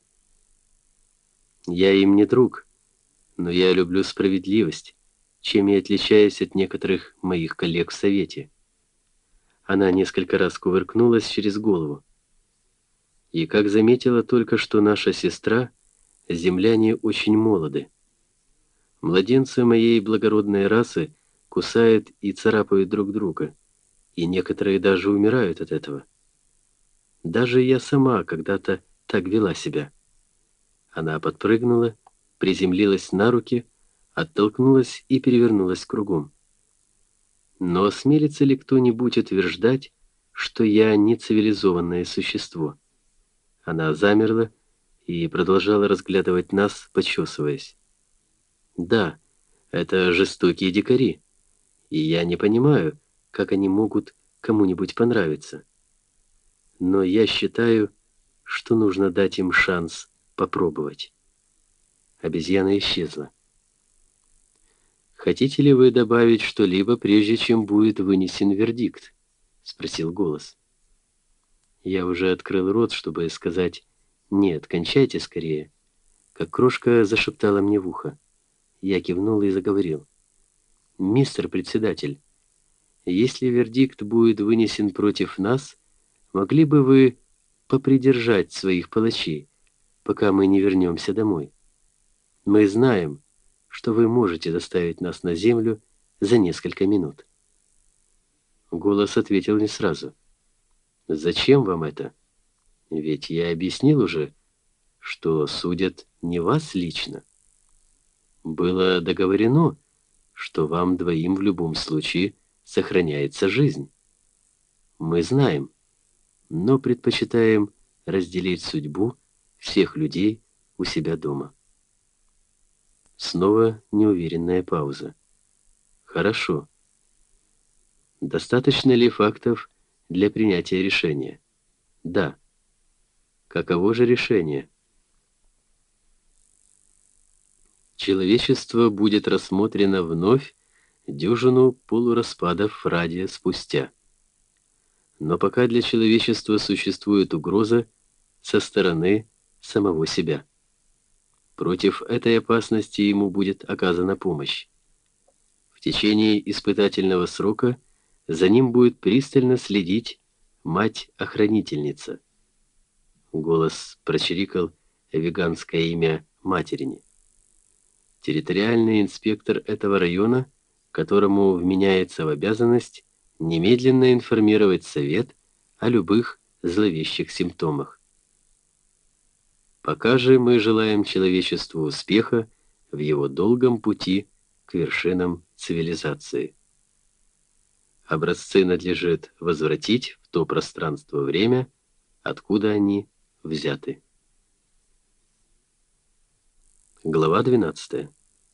Я им не друг, но я люблю справедливость, чем и отличаюсь от некоторых моих коллег в Совете. Она несколько раз кувыркнулась через голову. И, как заметила только что наша сестра, земляне очень молоды. Младенцы моей благородной расы кусают и царапают друг друга, и некоторые даже умирают от этого. Даже я сама когда-то так вела себя. Она подпрыгнула, приземлилась на руки, оттолкнулась и перевернулась кругом. Но осмелится ли кто-нибудь утверждать, что я не цивилизованное существо? Она замерла и продолжала разглядывать нас, почесываясь. Да, это жестокие дикари, и я не понимаю, как они могут кому-нибудь понравиться. Но я считаю, что нужно дать им шанс попробовать. Обезьяна исчезла. «Хотите ли вы добавить что-либо, прежде чем будет вынесен вердикт?» — спросил голос. Я уже открыл рот, чтобы сказать «нет, кончайте скорее», как крошка зашептала мне в ухо. Я кивнул и заговорил. «Мистер председатель, если вердикт будет вынесен против нас, могли бы вы попридержать своих палачей, пока мы не вернемся домой? Мы знаем, что вы можете доставить нас на землю за несколько минут». Голос ответил не сразу. «Зачем вам это? Ведь я объяснил уже, что судят не вас лично. Было договорено, что вам двоим в любом случае сохраняется жизнь. Мы знаем, но предпочитаем разделить судьбу всех людей у себя дома». Снова неуверенная пауза. «Хорошо. Достаточно ли фактов для принятия решения?» «Да». «Каково же решение?» Человечество будет рассмотрено вновь дюжину полураспадов радия спустя. Но пока для человечества существует угроза со стороны самого себя. Против этой опасности ему будет оказана помощь. В течение испытательного срока за ним будет пристально следить мать-охранительница. Голос прочирикал веганское имя материни. Территориальный инспектор этого района, которому вменяется в обязанность немедленно информировать Совет о любых зловещих симптомах. Пока же мы желаем человечеству успеха в его долгом пути к вершинам цивилизации. Образцы надлежит возвратить в то пространство-время, откуда они взяты. Глава 12.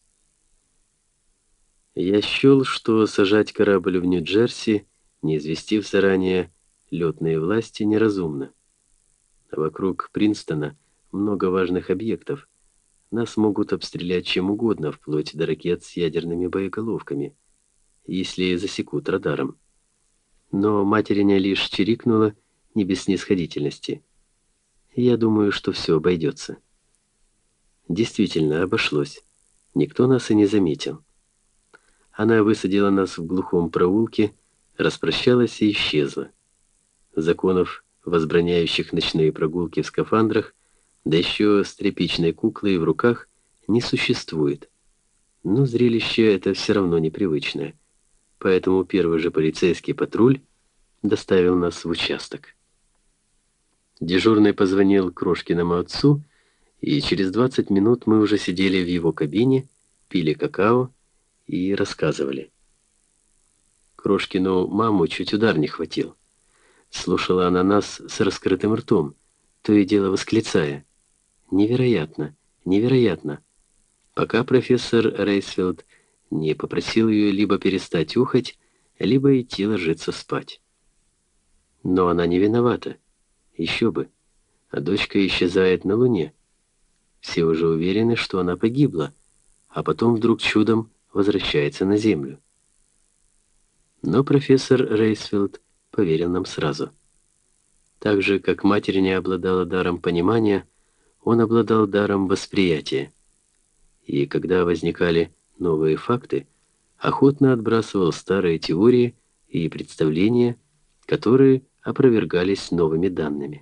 Я счел, что сажать корабль в Нью-Джерси, не известив заранее летные власти, неразумно. Вокруг Принстона много важных объектов. Нас могут обстрелять чем угодно, вплоть до ракет с ядерными боеголовками, если засекут радаром. Но материня лишь чирикнула, не без снисходительности. Я думаю, что все обойдется. Действительно, обошлось. Никто нас и не заметил. Она высадила нас в глухом проулке, распрощалась и исчезла. Законов, возбраняющих ночные прогулки в скафандрах, да еще с тряпичной куклой в руках, не существует. Но зрелище это все равно непривычное. Поэтому первый же полицейский патруль доставил нас в участок. Дежурный позвонил Крошкиному отцу, и через 20 минут мы уже сидели в его кабине, пили какао и рассказывали. Крошкину маму чуть удар не хватил. Слушала она нас с раскрытым ртом, то и дело восклицая: «Невероятно, невероятно!» Пока профессор Рейсфилд не попросил ее либо перестать ухать, либо идти ложиться спать. Но она не виновата. Еще бы. А дочка исчезает на Луне. Все уже уверены, что она погибла, а потом вдруг чудом возвращается на Землю. Но профессор Рейсфилд поверил нам сразу. Так же, как матерь не обладала даром понимания, он обладал даром восприятия. И когда возникали новые факты, охотно отбрасывал старые теории и представления, которые опровергались новыми данными.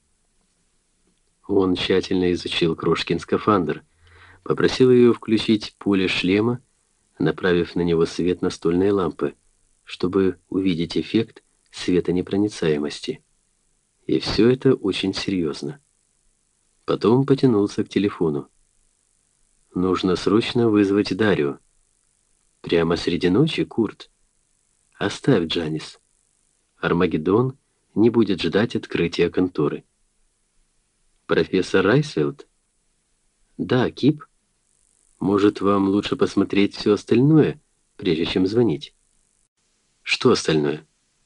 Он тщательно изучил Крошкин скафандр, попросил ее включить поле шлема, направив на него свет настольной лампы, чтобы увидеть эффект светонепроницаемости. И все это очень серьезно. Потом потянулся к телефону. «Нужно срочно вызвать Дарио». «Прямо среди ночи, Курт?» «Оставь, Джанис. Армагеддон не будет ждать открытия конторы». «Профессор Райсфилд?» «Да, Кип. Может, вам лучше посмотреть все остальное, прежде чем звонить?» «Что остальное?»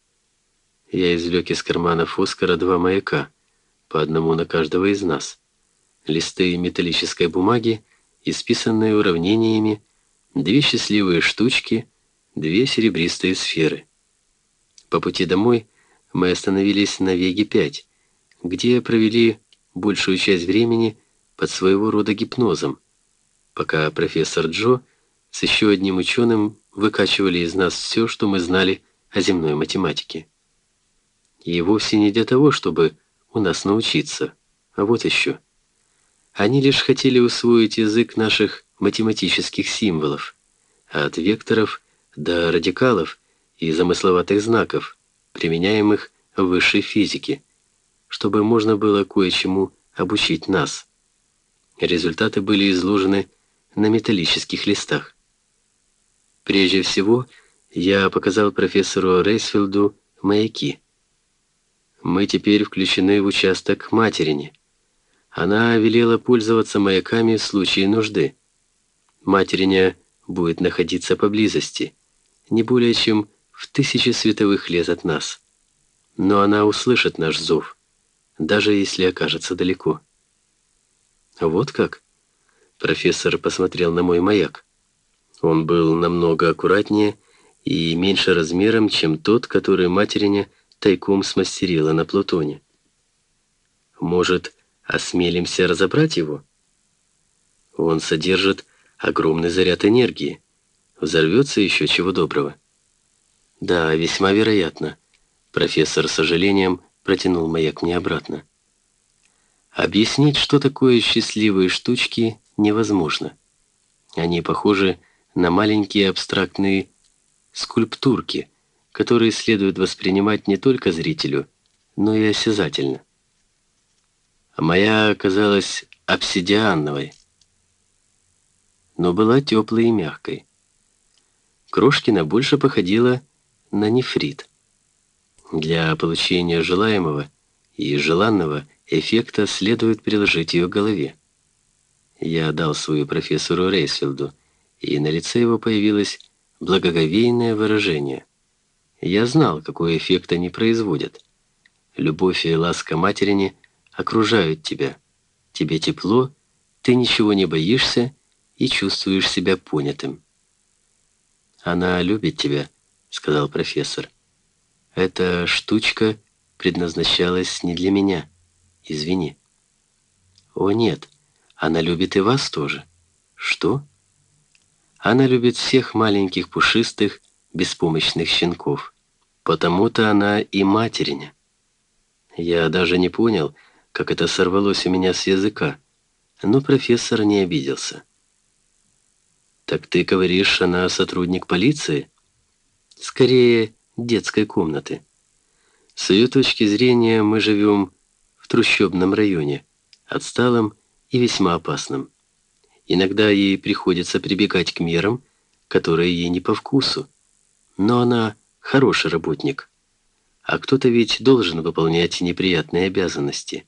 Я извлек из карманов Оскара 2 маяка, по одному на каждого из нас. Листы металлической бумаги, исписанные уравнениями, 2 счастливые штучки, 2 серебристые сферы. По пути домой мы остановились на Веге-5, где провели большую часть времени под своего рода гипнозом, пока профессор Джо с еще одним ученым выкачивали из нас все, что мы знали о земной математике. И вовсе не для того, чтобы у нас научиться, а вот еще. Они лишь хотели усвоить язык наших математических символов, от векторов до радикалов и замысловатых знаков, применяемых в высшей физике, чтобы можно было кое-чему обучить нас. Результаты были изложены на металлических листах. Прежде всего, я показал профессору Рейсфилду маяки. Мы теперь включены в участок материни. Она велела пользоваться маяками в случае нужды. Материня будет находиться поблизости, не более чем в 1000 световых лет от нас. Но она услышит наш зов, даже если окажется далеко. Вот как? Профессор посмотрел на мой маяк. Он был намного аккуратнее и меньше размером, чем тот, который материня тайком смастерила на Плутоне. Может, осмелимся разобрать его? Он содержит огромный заряд энергии. Взорвется еще чего доброго. Да, весьма вероятно. Профессор с сожалением протянул маяк мне обратно. Объяснить, что такое счастливые штучки, невозможно. Они похожи на маленькие абстрактные скульптурки, которые следует воспринимать не только зрителю, но и осязательно. Моя оказалась обсидиановой, но была теплой и мягкой. Крошкина больше походила на нефрит. Для получения желаемого и желанного эффекта следует приложить ее к голове. Я дал свою профессору Рейсфилду, и на лице его появилось благоговейное выражение. Я знал, какой эффект они производят. Любовь и ласка материни окружают тебя. Тебе тепло, ты ничего не боишься и чувствуешь себя понятым. «Она любит тебя», — сказал профессор. «Эта штучка предназначалась не для меня. Извини». «О, нет, она любит и вас тоже». «Что?» «Она любит всех маленьких пушистых, беспомощных щенков. Потому-то она и материня». Я даже не понял, как это сорвалось у меня с языка, но профессор не обиделся. «Так ты говоришь, она сотрудник полиции?» «Скорее, детской комнаты. С ее точки зрения мы живем в трущобном районе, отсталом и весьма опасном. Иногда ей приходится прибегать к мерам, которые ей не по вкусу. Но она хороший работник. А кто-то ведь должен выполнять неприятные обязанности.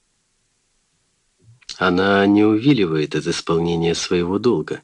Она не увиливает от исполнения своего долга».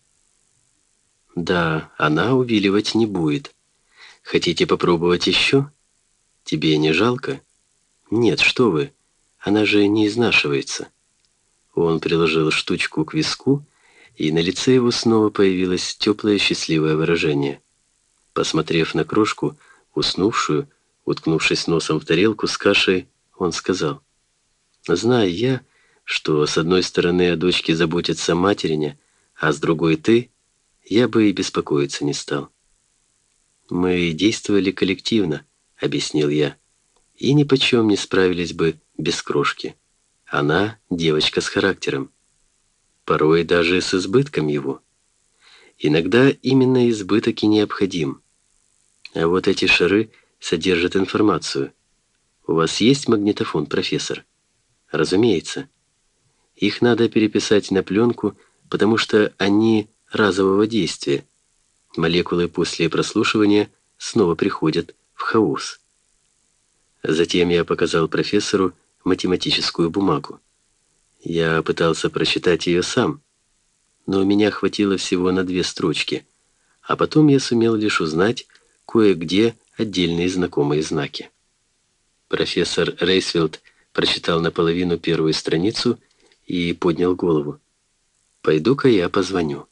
«Да, она увиливать не будет. Хотите попробовать еще? Тебе не жалко?» «Нет, что вы, она же не изнашивается». Он приложил штучку к виску, и на лице его снова появилось теплое счастливое выражение. Посмотрев на крошку, уснувшую, уткнувшись носом в тарелку с кашей, он сказал: «Знаю я, что с одной стороны о дочке заботится материня, а с другой ты, я бы и беспокоиться не стал». «Мы действовали коллективно», — объяснил я, «и ни почем не справились бы без крошки. Она девочка с характером, порой даже с избытком его. Иногда именно избыток и необходим. А вот эти шары содержат информацию. У вас есть магнитофон, профессор?» «Разумеется. Их надо переписать на пленку, потому что они разового действия. Молекулы после прослушивания снова приходят в хаос». Затем я показал профессору математическую бумагу. Я пытался прочитать ее сам, но у меня хватило всего на 2 строчки, а потом я сумел лишь узнать кое-где отдельные знакомые знаки. Профессор Рейсфилд прочитал наполовину первую страницу и поднял голову. «Пойду-ка я позвоню».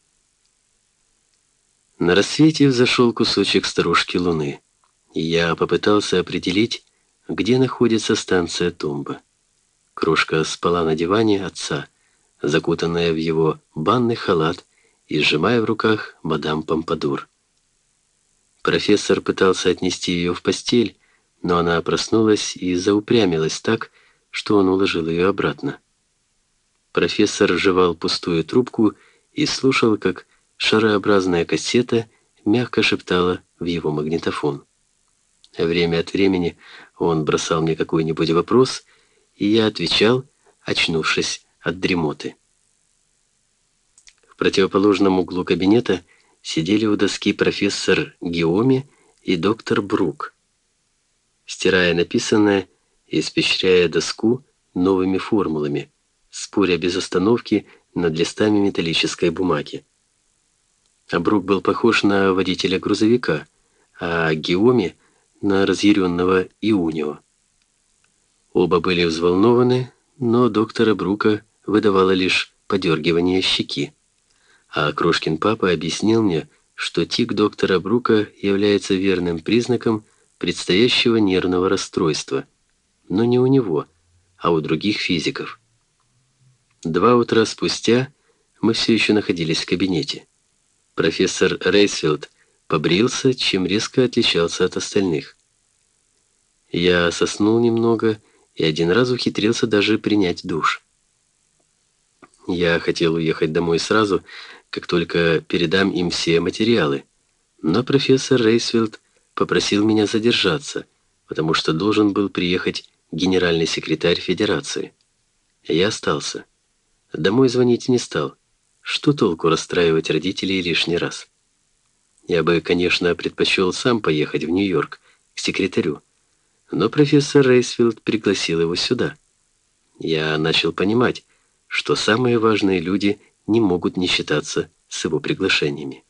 На рассвете взошел кусочек сторожки луны, и я попытался определить, где находится станция Томба. Крошка спала на диване отца, закутанная в его банный халат и сжимая в руках мадам Помпадур. Профессор пытался отнести ее в постель, но она проснулась и заупрямилась так, что он уложил ее обратно. Профессор жевал пустую трубку и слушал, как шарообразная кассета мягко шептала в его магнитофон. Время от времени он бросал мне какой-нибудь вопрос, и я отвечал, очнувшись от дремоты. В противоположном углу кабинета сидели у доски профессор Гиоми и доктор Брук, стирая написанное и испещряя доску новыми формулами, споря без остановки над листами металлической бумаги. А Брук был похож на водителя грузовика, а Гиоми — на разъяренного Иунио. Оба были взволнованы, но доктора Брука выдавала лишь подергивание щеки. А Крошкин папа объяснил мне, что тик доктора Брука является верным признаком предстоящего нервного расстройства, но не у него, а у других физиков. 2 утра спустя мы все еще находились в кабинете. Профессор Рейсфилд побрился, чем резко отличался от остальных. Я соснул немного и один раз ухитрился даже принять душ. Я хотел уехать домой сразу, как только передам им все материалы, но профессор Рейсфилд попросил меня задержаться, потому что должен был приехать генеральный секретарь Федерации. Я остался. Домой звонить не стал. Что толку расстраивать родителей лишний раз? Я бы, конечно, предпочел сам поехать в Нью-Йорк к секретарю, но профессор Рейсфилд пригласил его сюда. Я начал понимать, что самые важные люди не могут не считаться с его приглашениями.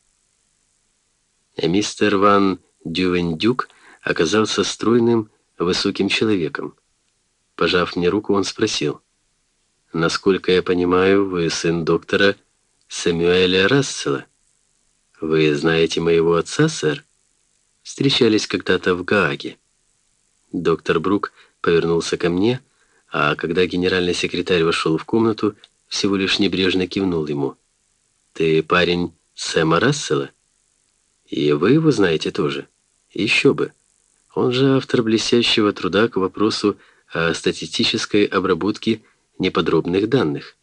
Мистер Ван Дювендюк оказался стройным, высоким человеком. Пожав мне руку, он спросил: «Насколько я понимаю, вы сын доктора Сэмюэля Рассела? Вы знаете моего отца, сэр? Встречались когда-то в Гааге». Доктор Брук повернулся ко мне, а когда генеральный секретарь вошел в комнату, всего лишь небрежно кивнул ему. «Ты парень Сэма Рассела? И вы его знаете тоже? Еще бы. Он же автор блестящего труда к вопросу о статистической обработке неподробных данных».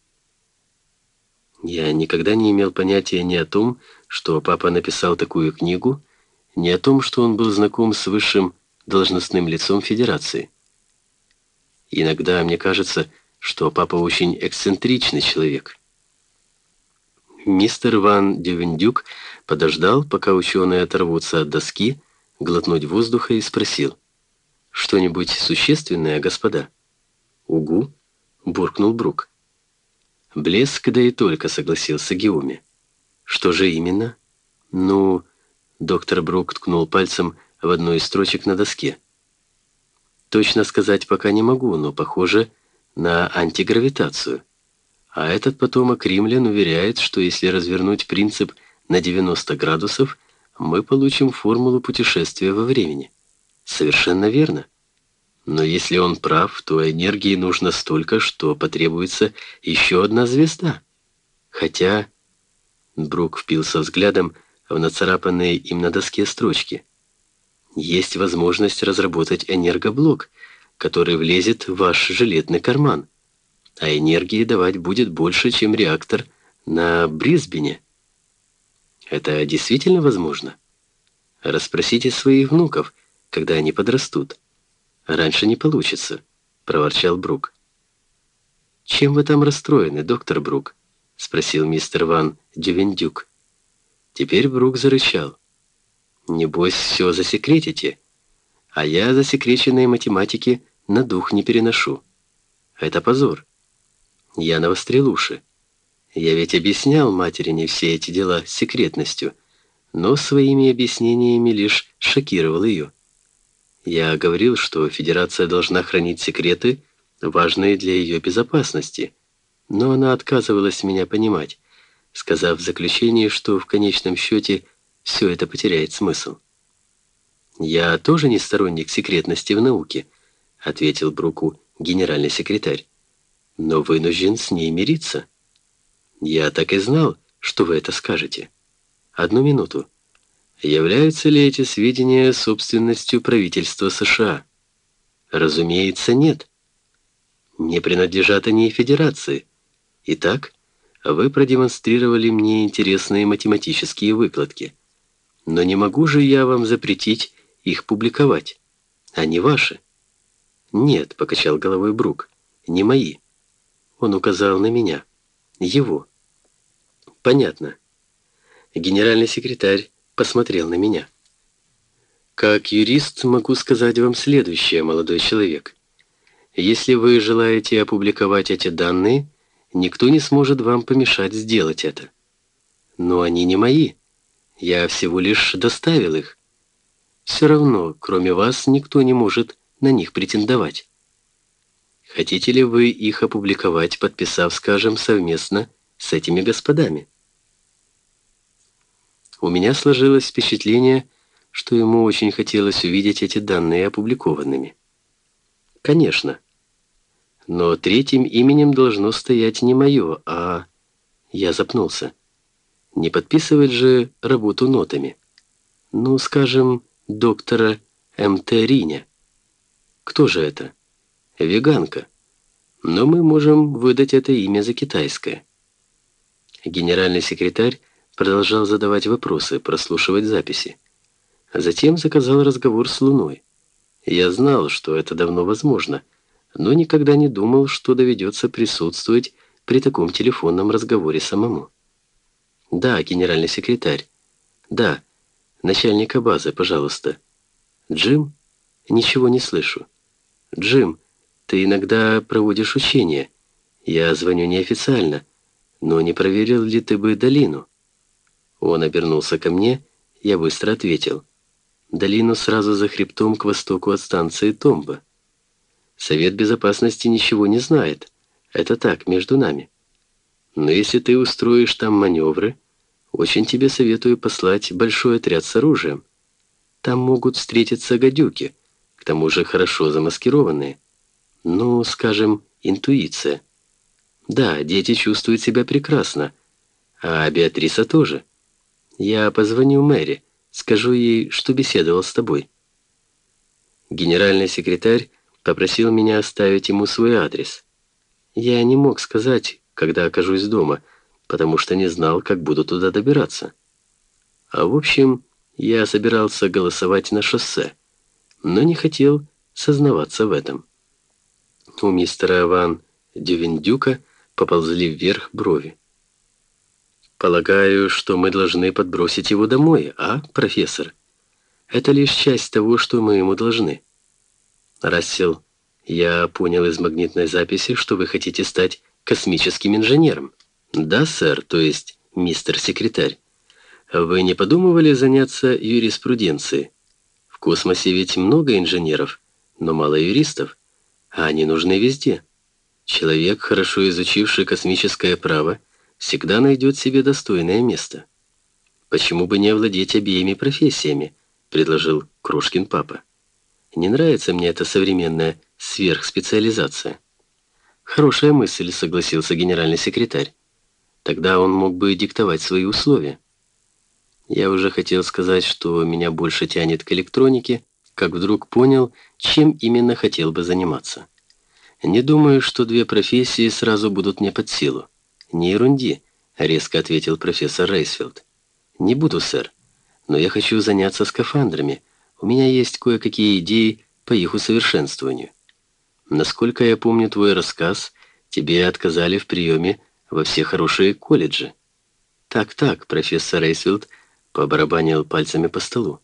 Я никогда не имел понятия ни о том, что папа написал такую книгу, ни о том, что он был знаком с высшим должностным лицом Федерации. Иногда мне кажется, что папа очень эксцентричный человек. Мистер Ван Дювендюк подождал, пока ученые оторвутся от доски, глотнуть воздуха и спросил: «Что-нибудь существенное, господа?» «Угу», — буркнул Брук. «Блеск, да и только», — согласился Геуми. «Что же именно?» «Ну...» — доктор Брук ткнул пальцем в одну из строчек на доске. «Точно сказать пока не могу, но похоже на антигравитацию. А этот потомок римлян уверяет, что если развернуть принцип на 90 градусов, мы получим формулу путешествия во времени». «Совершенно верно. Но если он прав, то энергии нужно столько, что потребуется еще одна звезда. Хотя...» Брук впился взглядом в нацарапанные им на доске строчки. «Есть возможность разработать энергоблок, который влезет в ваш жилетный карман, а энергии давать будет больше, чем реактор на Брисбене». «Это действительно возможно? Расспросите своих внуков, когда они подрастут. Раньше не получится», — проворчал Брук. «Чем вы там расстроены, доктор Брук?» — спросил мистер Ван Дювендюк. Теперь Брук зарычал. «Небось, все засекретите, а я засекреченные математики на дух не переношу. Это позор. Я навострил уши. Я ведь объяснял материне все эти дела с секретностью, но своими объяснениями лишь шокировал ее. Я говорил, что Федерация должна хранить секреты, важные для ее безопасности, но она отказывалась меня понимать, сказав в заключении, что в конечном счете все это потеряет смысл. «Я тоже не сторонник секретности в науке», — ответил Бруку генеральный секретарь, «но вынужден с ней мириться». «Я так и знал, что вы это скажете. Одну минуту. Являются ли эти сведения собственностью правительства США? Разумеется, нет. Не принадлежат они Федерации. Итак, вы продемонстрировали мне интересные математические выкладки. Но не могу же я вам запретить их публиковать. Они ваши». «Нет», — покачал головой Брук, — «не мои». Он указал на меня. «Его». «Понятно». Генеральный секретарь посмотрел на меня. «Как юрист могу сказать вам следующее, молодой человек. Если вы желаете опубликовать эти данные, никто не сможет вам помешать сделать это. Но они не мои. Я всего лишь доставил их. Все равно, кроме вас, никто не может на них претендовать». Хотите ли вы их опубликовать, подписав, скажем, совместно с этими господами? У меня сложилось впечатление, что ему очень хотелось увидеть эти данные опубликованными. Конечно. Но третьим именем должно стоять не мое, а... Я запнулся. Не подписывать же работу нотами. Ну, скажем, доктора М.Т. Риня. Кто же это? Веганка. Но мы можем выдать это имя за китайское. Генеральный секретарь продолжал задавать вопросы, прослушивать записи. А затем заказал разговор с Луной. Я знал, что это давно возможно, но никогда не думал, что доведется присутствовать при таком телефонном разговоре самому. «Да, генеральный секретарь. Да, начальника базы, пожалуйста. Джим? Ничего не слышу. Джим, ты иногда проводишь учения. Я звоню неофициально, но не проверил ли ты бы долину?» Он обернулся ко мне, я быстро ответил. «Долину сразу за хребтом к востоку от станции Томба. Совет Безопасности ничего не знает. Это так, между нами. Но если ты устроишь там маневры, очень тебе советую послать большой отряд с оружием. Там могут встретиться гадюки, к тому же хорошо замаскированные. Ну, скажем, интуиция. Да, дети чувствуют себя прекрасно, а Беатриса тоже. Я позвоню Мэри, скажу ей, что беседовал с тобой». Генеральный секретарь попросил меня оставить ему свой адрес. Я не мог сказать, когда окажусь дома, потому что не знал, как буду туда добираться. А в общем, я собирался голосовать на шоссе, но не хотел сознаваться в этом. У мистера Ван Дювендюка поползли вверх брови. «Полагаю, что мы должны подбросить его домой, а, профессор? Это лишь часть того, что мы ему должны». «Рассел, я понял из магнитной записи, что вы хотите стать космическим инженером». «Да, сэр, то есть мистер секретарь. Вы не подумывали заняться юриспруденцией? В космосе ведь много инженеров, но мало юристов, а они нужны везде. Человек, хорошо изучивший космическое право, всегда найдет себе достойное место. Почему бы не овладеть обеими профессиями?» — предложил Крошкин папа. «Не нравится мне эта современная сверхспециализация». «Хорошая мысль», — согласился генеральный секретарь. «Тогда он мог бы диктовать свои условия». Я уже хотел сказать, что меня больше тянет к электронике, как вдруг понял, чем именно хотел бы заниматься. «Не думаю, что две профессии сразу будут мне под силу». «Не ерунди», — резко ответил профессор Рейсфилд. «Не буду, сэр, но я хочу заняться скафандрами. У меня есть кое-какие идеи по их усовершенствованию. Насколько я помню твой рассказ, тебе отказали в приеме во все хорошие колледжи». «Так», — профессор Рейсфилд побарабанил пальцами по столу.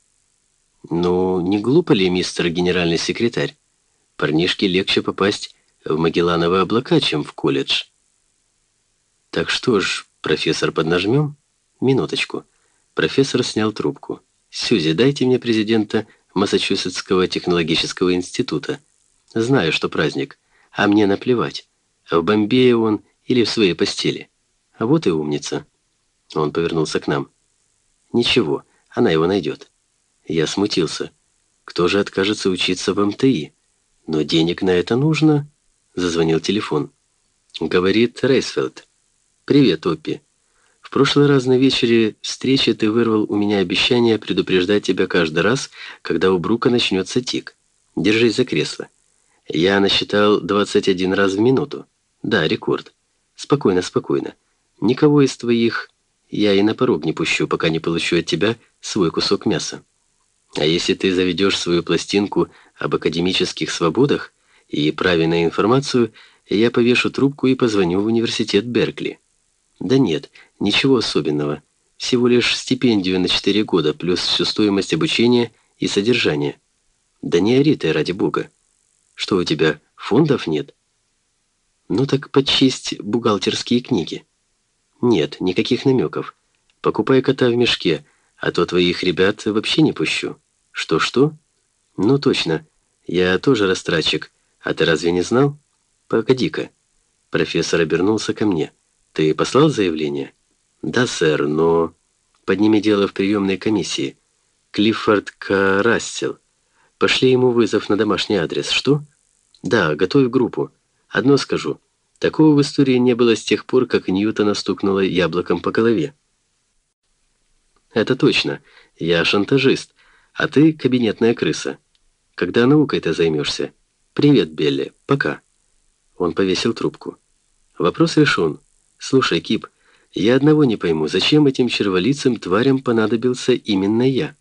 «Ну, не глупо ли, мистер генеральный секретарь? Парнишке легче попасть в Магеллановые облака, чем в колледж». «Так что ж, профессор, поднажмем?» «Минуточку». Профессор снял трубку. «Сьюзи, дайте мне президента Массачусетского технологического института. Знаю, что праздник, а мне наплевать. В Бомбее он или в своей постели. А вот и умница». Он повернулся к нам. «Ничего, она его найдет». Я смутился. Кто же откажется учиться в МТИ? Но денег на это нужно. Зазвонил телефон. Говорит Рейсфилд. «Привет, Оппи. В прошлый раз на вечере встречи ты вырвал у меня обещание предупреждать тебя каждый раз, когда у Брука начнется тик. Держись за кресло. Я насчитал 21 раз в минуту. Да, рекорд. Спокойно, спокойно. Никого из твоих я и на порог не пущу, пока не получу от тебя свой кусок мяса. А если ты заведешь свою пластинку об академических свободах и правильную информацию, я повешу трубку и позвоню в университет Беркли». «Да нет, ничего особенного. Всего лишь стипендию на 4 года, плюс всю стоимость обучения и содержания». «Да не ори ты, ради бога. Что у тебя, фондов нет?» «Ну так подчисть бухгалтерские книги». «Нет, никаких намеков. Покупай кота в мешке, а то твоих ребят вообще не пущу». «Что-что?» «Ну точно. Я тоже растратчик. А ты разве не знал?» «Погоди-ка». Профессор обернулся ко мне. «Ты послал заявление?» «Да, сэр, но...» «Подними дело в приемной комиссии. Клиффорд К. Рассел. Пошли ему вызов на домашний адрес. Что?» «Да, готовь группу. Одно скажу. Такого в истории не было с тех пор, как Ньютона стукнуло яблоком по голове». «Это точно. Я шантажист, а ты кабинетная крыса. Когда наукой-то займешься? Привет, Белли. Пока». Он повесил трубку. «Вопрос решен. Слушай, Кип, я одного не пойму, зачем этим черволицым тварям понадобился именно я?»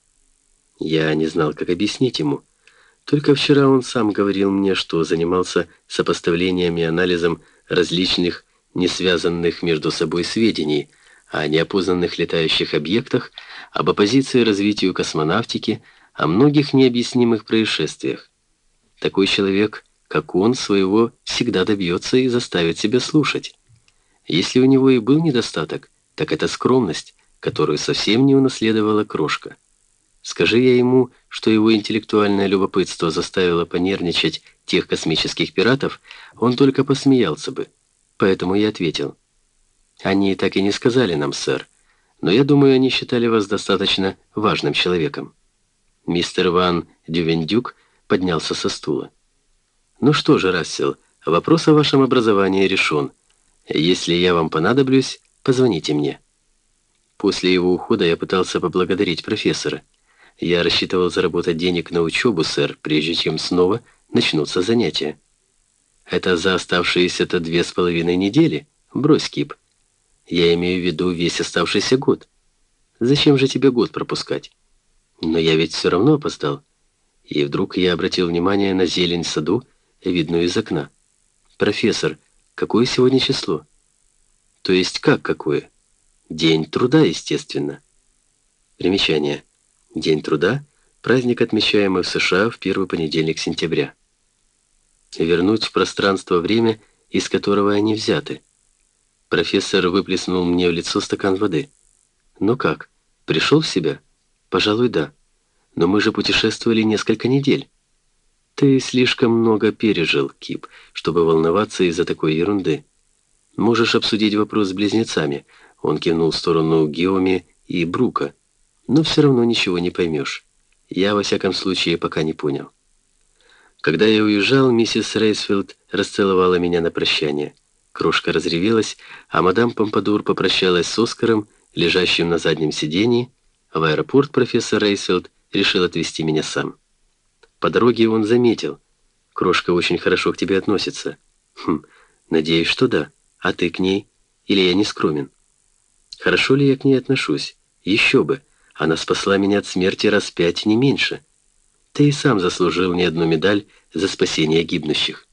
Я не знал, как объяснить ему. Только вчера он сам говорил мне, что занимался сопоставлением и анализом различных, не связанных между собой сведений о неопознанных летающих объектах, об оппозиции развитию космонавтики, о многих необъяснимых происшествиях. Такой человек, как он, своего всегда добьется и заставит себя слушать. Если у него и был недостаток, так это скромность, которую совсем не унаследовала Крошка. Скажи я ему, что его интеллектуальное любопытство заставило понервничать тех космических пиратов, он только посмеялся бы. Поэтому я ответил: «Они так и не сказали нам, сэр, но я думаю, они считали вас достаточно важным человеком». Мистер Ван Дювендюк поднялся со стула. «Ну что же, Рассел, вопрос о вашем образовании решен. Если я вам понадоблюсь, позвоните мне». После его ухода я пытался поблагодарить профессора. Я рассчитывал заработать денег на учебу, сэр, прежде чем снова начнутся занятия. Это за оставшиеся-то 2,5 недели? Брось, Кип. Я имею в виду весь оставшийся год. Зачем же тебе год пропускать? Но я ведь все равно опоздал. И вдруг я обратил внимание на зелень в саду, видную из окна. «Профессор, какое сегодня число?» «То есть как какое?» «День труда, естественно». Примечание. День труда – праздник, отмечаемый в США в первый понедельник сентября. Вернуть в пространство время, из которого они взяты. Профессор выплеснул мне в лицо стакан воды. «Ну как, пришел в себя?» «Пожалуй, да. Но мы же путешествовали несколько недель». «Ты слишком много пережил, Кип, чтобы волноваться из-за такой ерунды. Можешь обсудить вопрос с близнецами». Он кивнул в сторону Геоми и Брука. «Но все равно ничего не поймешь. Я, во всяком случае, пока не понял». Когда я уезжал, миссис Рейсфилд расцеловала меня на прощание. Крошка разревелась, а мадам Помпадур попрощалась с Оскаром, лежащим на заднем сидении. В аэропорт профессор Рейсфилд решил отвезти меня сам. По дороге он заметил: «Крошка очень хорошо к тебе относится». «Хм, надеюсь, что да. А ты к ней? Или я не скромен?» «Хорошо ли я к ней отношусь? Еще бы. Она спасла меня от смерти раз 5, не меньше. Ты и сам заслужил не одну медаль за спасение гибнущих».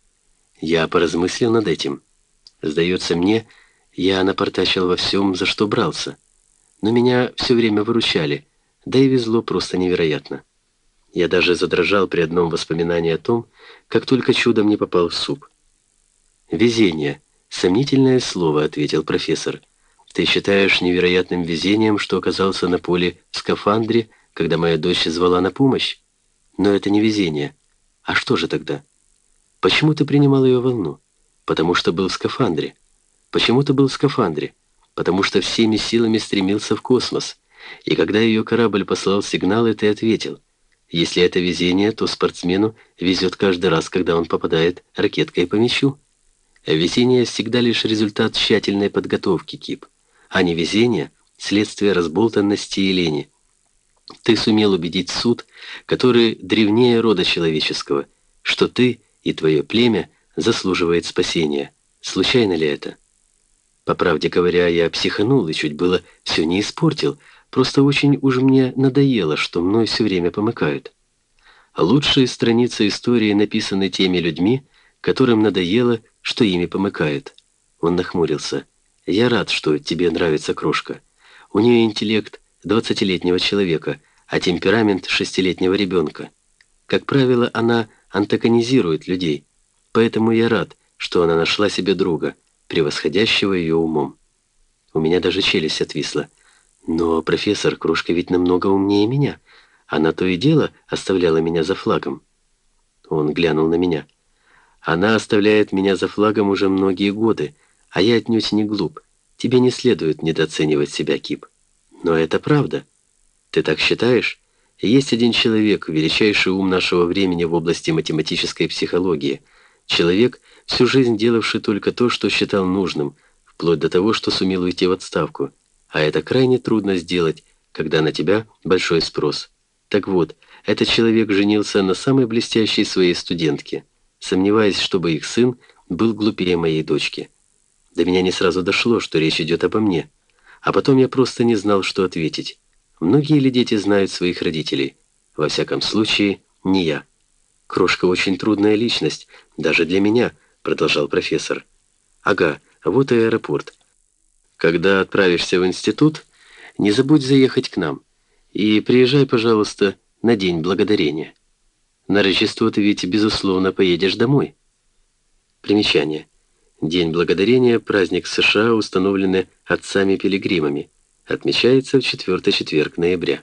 Я поразмыслил над этим. Сдается мне, я напортачил во всем, за что брался. Но меня все время выручали, да и везло просто невероятно. Я даже задрожал при одном воспоминании о том, как только чудом не попал в суп. «Везение. Сомнительное слово», — ответил профессор. «Ты считаешь невероятным везением, что оказался на поле в скафандре, когда моя дочь звала на помощь? Но это не везение. А что же тогда? Почему ты принимал ее волну? Потому что был в скафандре. Почему ты был в скафандре? Потому что всеми силами стремился в космос. И когда ее корабль послал сигналы, ты ответил. Если это везение, то спортсмену везет каждый раз, когда он попадает ракеткой по мячу. Везение всегда лишь результат тщательной подготовки, Кип, а не везение – следствие разболтанности и лени. Ты сумел убедить суд, который древнее рода человеческого, что ты и твое племя заслуживает спасения. Случайно ли это? По правде говоря, я психанул и чуть было все не испортил, просто очень уж мне надоело, что мной все время помыкают. Лучшие страницы истории написаны теми людьми, которым надоело, что ими помыкают. Он нахмурился. «Я рад, что тебе нравится Крошка. У нее интеллект 20-летнего человека, а темперамент 6-летнего ребенка. Как правило, она антагонизирует людей, поэтому я рад, что она нашла себе друга, превосходящего ее умом». У меня даже челюсть отвисла. «Но, профессор, Крошка ведь намного умнее меня. Она то и дело оставляла меня за флагом». Он глянул на меня. Она оставляет меня за флагом уже многие годы, а я отнюдь не глуп. Тебе не следует недооценивать себя, Кип. Но это правда. Ты так считаешь? Есть один человек, величайший ум нашего времени в области математической психологии. Человек, всю жизнь делавший только то, что считал нужным, вплоть до того, что сумел уйти в отставку. А это крайне трудно сделать, когда на тебя большой спрос. Так вот, этот человек женился на самой блестящей своей студентке, сомневаясь, чтобы их сын был глупее моей дочки. До меня не сразу дошло, что речь идет обо мне. А потом я просто не знал, что ответить. Многие ли дети знают своих родителей? Во всяком случае, не я. Крошка очень трудная личность, даже для меня, продолжал профессор. Ага, вот и аэропорт. Когда отправишься в институт, не забудь заехать к нам. И приезжай, пожалуйста, на День Благодарения. На Рождество ты ведь, безусловно, поедешь домой. Примечание. День Благодарения – праздник США, установленный отцами-пилигримами. Отмечается в 4-й четверг ноября.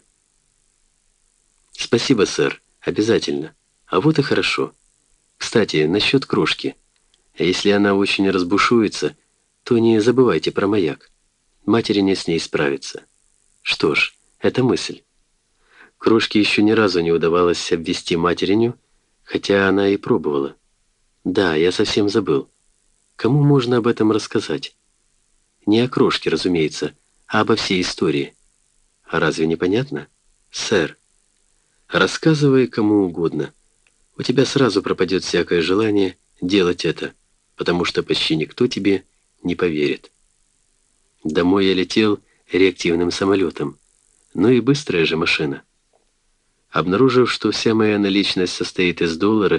Спасибо, сэр. Обязательно. А вот и хорошо. Кстати, насчет крошки. Если она очень разбушуется, то не забывайте про маяк. Матери не с ней справится. Что ж, это мысль. Крошке еще ни разу не удавалось обвести материню, хотя она и пробовала. Да, я совсем забыл. Кому можно об этом рассказать? Не о крошке, разумеется, а обо всей истории. А разве не понятно? Сэр, рассказывай кому угодно. У тебя сразу пропадет всякое желание делать это, потому что почти никто тебе не поверит. Домой я летел реактивным самолетом. Ну и быстрая же машина. Обнаружив, что вся моя наличность состоит из доллара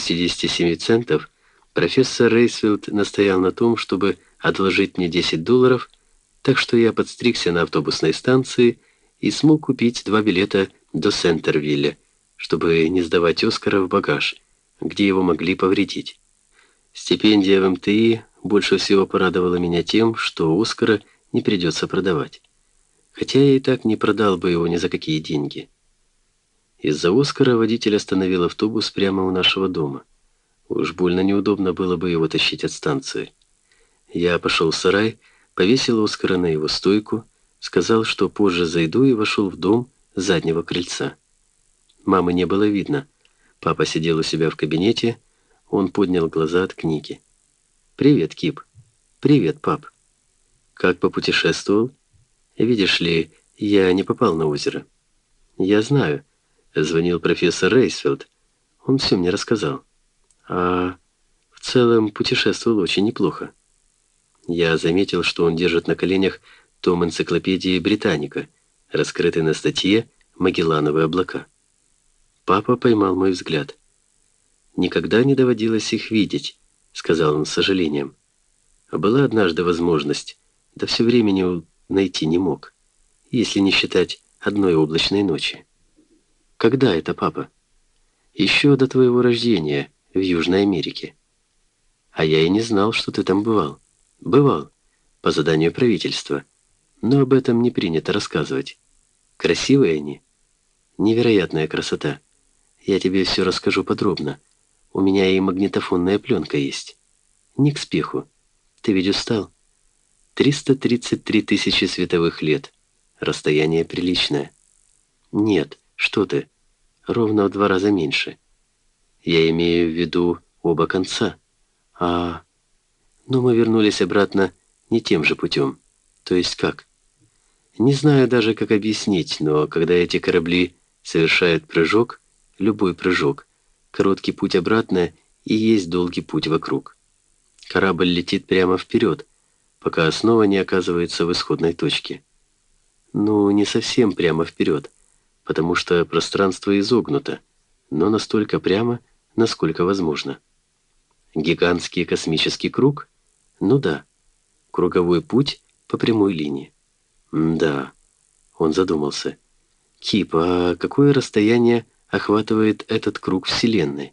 67 центов, профессор Рейсфилд настоял на том, чтобы одолжить мне $10, так что я подстригся на автобусной станции и смог купить 2 билета до Сентервилля, чтобы не сдавать Оскара в багаж, где его могли повредить. Стипендия в МТИ больше всего порадовала меня тем, что Оскара не придется продавать. Хотя я и так не продал бы его ни за какие деньги. Из-за Оскара водитель остановил автобус прямо у нашего дома. Уж больно неудобно было бы его тащить от станции. Я пошел в сарай, повесил Оскара на его стойку, сказал, что позже зайду, и вошел в дом с заднего крыльца. Мамы не было видно. Папа сидел у себя в кабинете, он поднял глаза от книги. «Привет, Кип». «Привет, пап». «Как попутешествовал?» «Видишь ли, я не попал на озеро». «Я знаю». Звонил профессор Рейсфилд. Он все мне рассказал. А в целом путешествовал очень неплохо. Я заметил, что он держит на коленях том энциклопедии «Британика», раскрытый на статье «Магеллановые облака». Папа поймал мой взгляд. «Никогда не доводилось их видеть», — сказал он с сожалением. «Была однажды возможность, да все времени найти не мог, если не считать одной облачной ночи». «Когда это, папа?» «Еще до твоего рождения, в Южной Америке». «А я и не знал, что ты там бывал». «Бывал, по заданию правительства, но об этом не принято рассказывать. Красивые они?» «Невероятная красота. Я тебе все расскажу подробно. У меня и магнитофонная пленка есть. Не к спеху. Ты ведь устал? 333 тысячи световых лет. Расстояние приличное». «Нет, что ты, ровно в 2 раза меньше. Я имею в виду оба конца. Но мы вернулись обратно не тем же путем. То есть как? Не знаю даже, как объяснить, но когда эти корабли совершают прыжок, любой прыжок, короткий путь обратно и есть долгий путь вокруг. Корабль летит прямо вперед, пока снова не оказывается в исходной точке. Ну, не совсем прямо вперед, потому что пространство изогнуто, но настолько прямо, насколько возможно. Гигантский космический круг? Ну да. Круговой путь по прямой линии. Да. Он задумался. Кип, а какое расстояние охватывает этот круг Вселенной?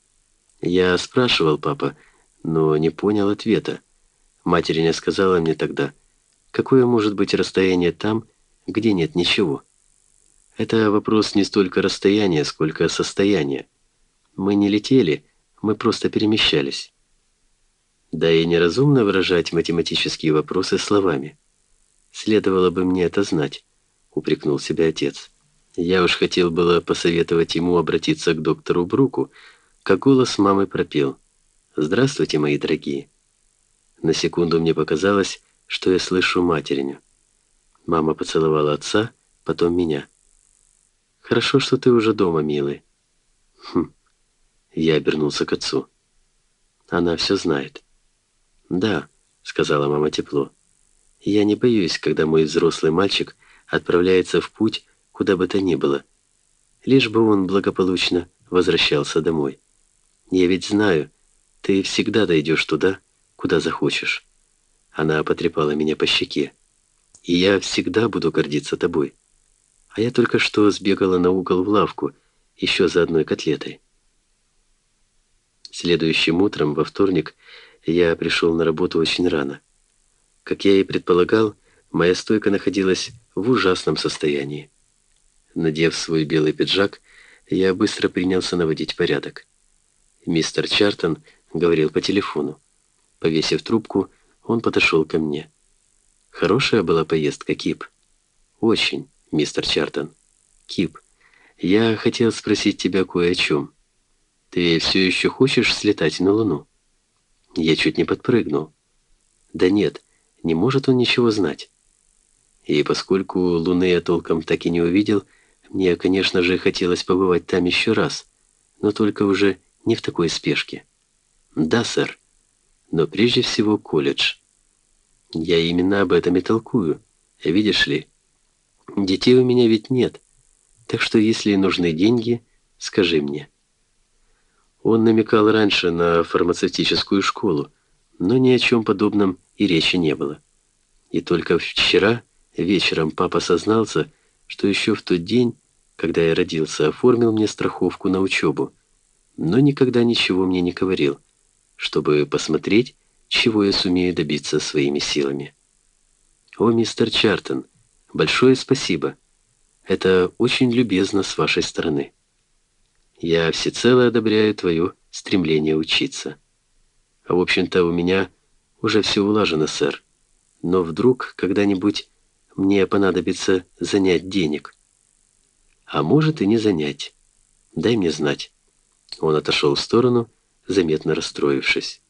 Я спрашивал папа, но не понял ответа. Материня сказала мне тогда, какое может быть расстояние там, где нет ничего. Это вопрос не столько расстояния, сколько состояния. Мы не летели, Мы просто перемещались. Да и неразумно выражать математические вопросы словами. Следовало бы мне это знать, упрекнул себя отец. Я уж хотел было посоветовать ему обратиться к доктору Бруку, как голос мамы пропел: «Здравствуйте, мои дорогие». На секунду мне показалось, что я слышу материню. Мама поцеловала отца, потом меня. «Хорошо, что ты уже дома, милый». «Хм». Я обернулся к отцу. «Она все знает». «Да», — сказала мама тепло. «Я не боюсь, когда мой взрослый мальчик отправляется в путь, куда бы то ни было, лишь бы он благополучно возвращался домой. Я ведь знаю, ты всегда дойдешь туда, куда захочешь». Она потрепала меня по щеке. «И я всегда буду гордиться тобой. А я только что сбегала на угол в лавку, еще за одной котлетой». Следующим утром, во вторник, я пришел на работу очень рано. Как я и предполагал, моя стойка находилась в ужасном состоянии. Надев свой белый пиджак, я быстро принялся наводить порядок. Мистер Чартон говорил по телефону. Повесив трубку, он подошел ко мне. «Хорошая была поездка, Кип?» «Очень, мистер Чартон». «Кип, я хотел спросить тебя кое о чем. Ты все еще хочешь слетать на Луну?» Я чуть не подпрыгнул. «Да нет, не может он ничего знать». И поскольку Луны я толком так и не увидел, мне, конечно же, хотелось побывать там еще раз, но только уже не в такой спешке. «Да, сэр. Но прежде всего колледж. Я именно об этом и толкую. Видишь ли, детей у меня ведь нет, так что если нужны деньги, скажи мне». Он намекал раньше на фармацевтическую школу, но ни о чем подобном и речи не было. И только вчера вечером папа сознался, что еще в тот день, когда я родился, оформил мне страховку на учебу, но никогда ничего мне не говорил, чтобы посмотреть, чего я сумею добиться своими силами. «О, мистер Чартон, большое спасибо. Это очень любезно с вашей стороны. Я всецело одобряю твое стремление учиться. А в общем-то у меня уже все улажено, сэр. Но вдруг когда-нибудь мне понадобится занять денег. А может и не занять. Дай мне знать». Он отошел в сторону, заметно расстроившись.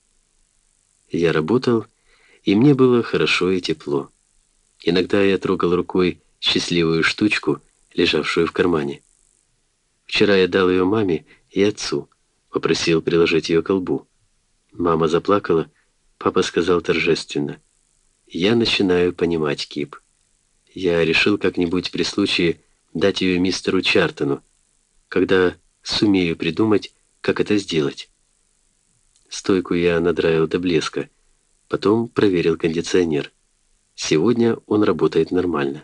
Я работал, и мне было хорошо и тепло. Иногда я трогал рукой счастливую штучку, лежавшую в кармане. Вчера я дал ее маме и отцу, попросил приложить ее к лбу. Мама заплакала, папа сказал торжественно: «Я начинаю понимать, Кип. Я решил как-нибудь при случае дать ее мистеру Чартону, когда сумею придумать, как это сделать». Стойку я надраил до блеска, потом проверил кондиционер. Сегодня он работает нормально.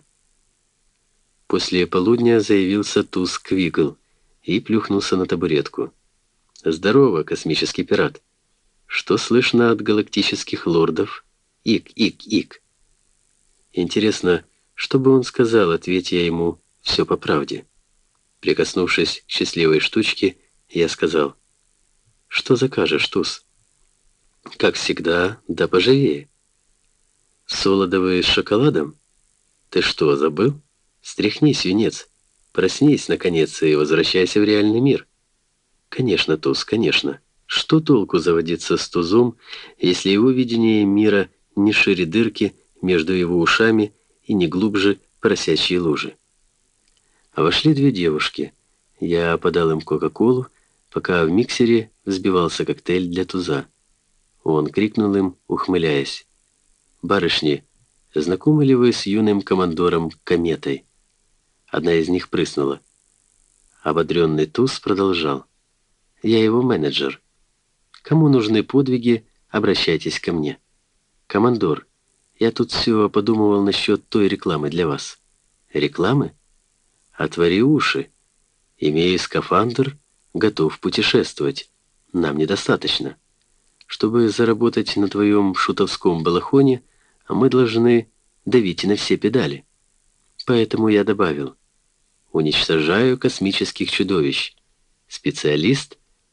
После полудня заявился Туз Квигл и плюхнулся на табуретку. «Здорово, космический пират. Что слышно от галактических лордов? Ик. Интересно, что бы он сказал, ответь я ему все по правде». Прикоснувшись к счастливой штучке, я сказал: «Что закажешь, Туз?» «Как всегда, да поживее». «Солодовые с шоколадом? Ты что, забыл? Стряхнись, юнец. Проснись, наконец, и возвращайся в реальный мир». «Конечно, Туз, конечно. Что толку заводиться с Тузом, если его видение мира не шире дырки между его ушами и не глубже поросячьей лужи?» А вошли две девушки. Я подал им кока-колу, пока в миксере взбивался коктейль для Туза. Он крикнул им, ухмыляясь: «Барышни, знакомы ли вы с юным командором Кометой?» Одна из них прыснула. Ободренный Туз продолжал: «Я его менеджер. Кому нужны подвиги, обращайтесь ко мне. Командор, я тут все подумывал насчет той рекламы для вас». «Рекламы? Отвори уши. Имея скафандр, готов путешествовать. Нам недостаточно. Чтобы заработать на твоем шутовском балахоне, мы должны давить на все педали. Поэтому я добавил: уничтожаю космических чудовищ. Специалист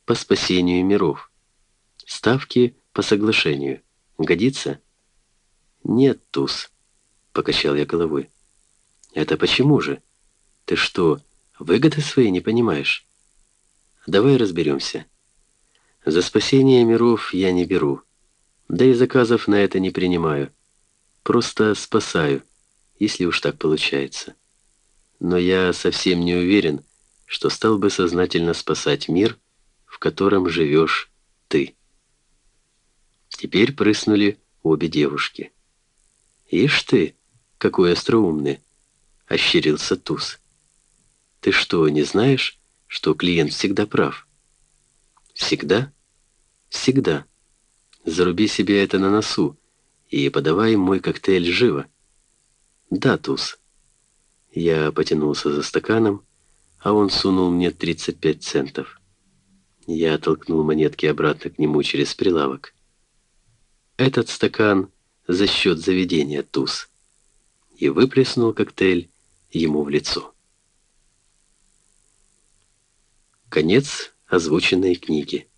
по спасению миров. Ставки по соглашению. Годится? Нет, туз, покачал я головой. Это почему же? Ты что, выгоды свои не понимаешь? Давай разберемся. За спасение миров я не беру. Да и заказов на это не принимаю. Просто спасаю, если уж так получается. Но я совсем не уверен, что стал бы сознательно спасать мир, в котором живешь ты. Теперь прыснули обе девушки. «Ишь ты, какой остроумный!» — ощерился туз. «Ты что, не знаешь, что клиент всегда прав?» «Всегда?» «Всегда. Заруби себе это на носу и подавай мой коктейль живо». «Да, туз». Я потянулся за стаканом, а он сунул мне 35 центов. Я толкнул монетки обратно к нему через прилавок. «Этот стакан за счет заведения, туз». И выплеснул коктейль ему в лицо. Конец озвученной книги.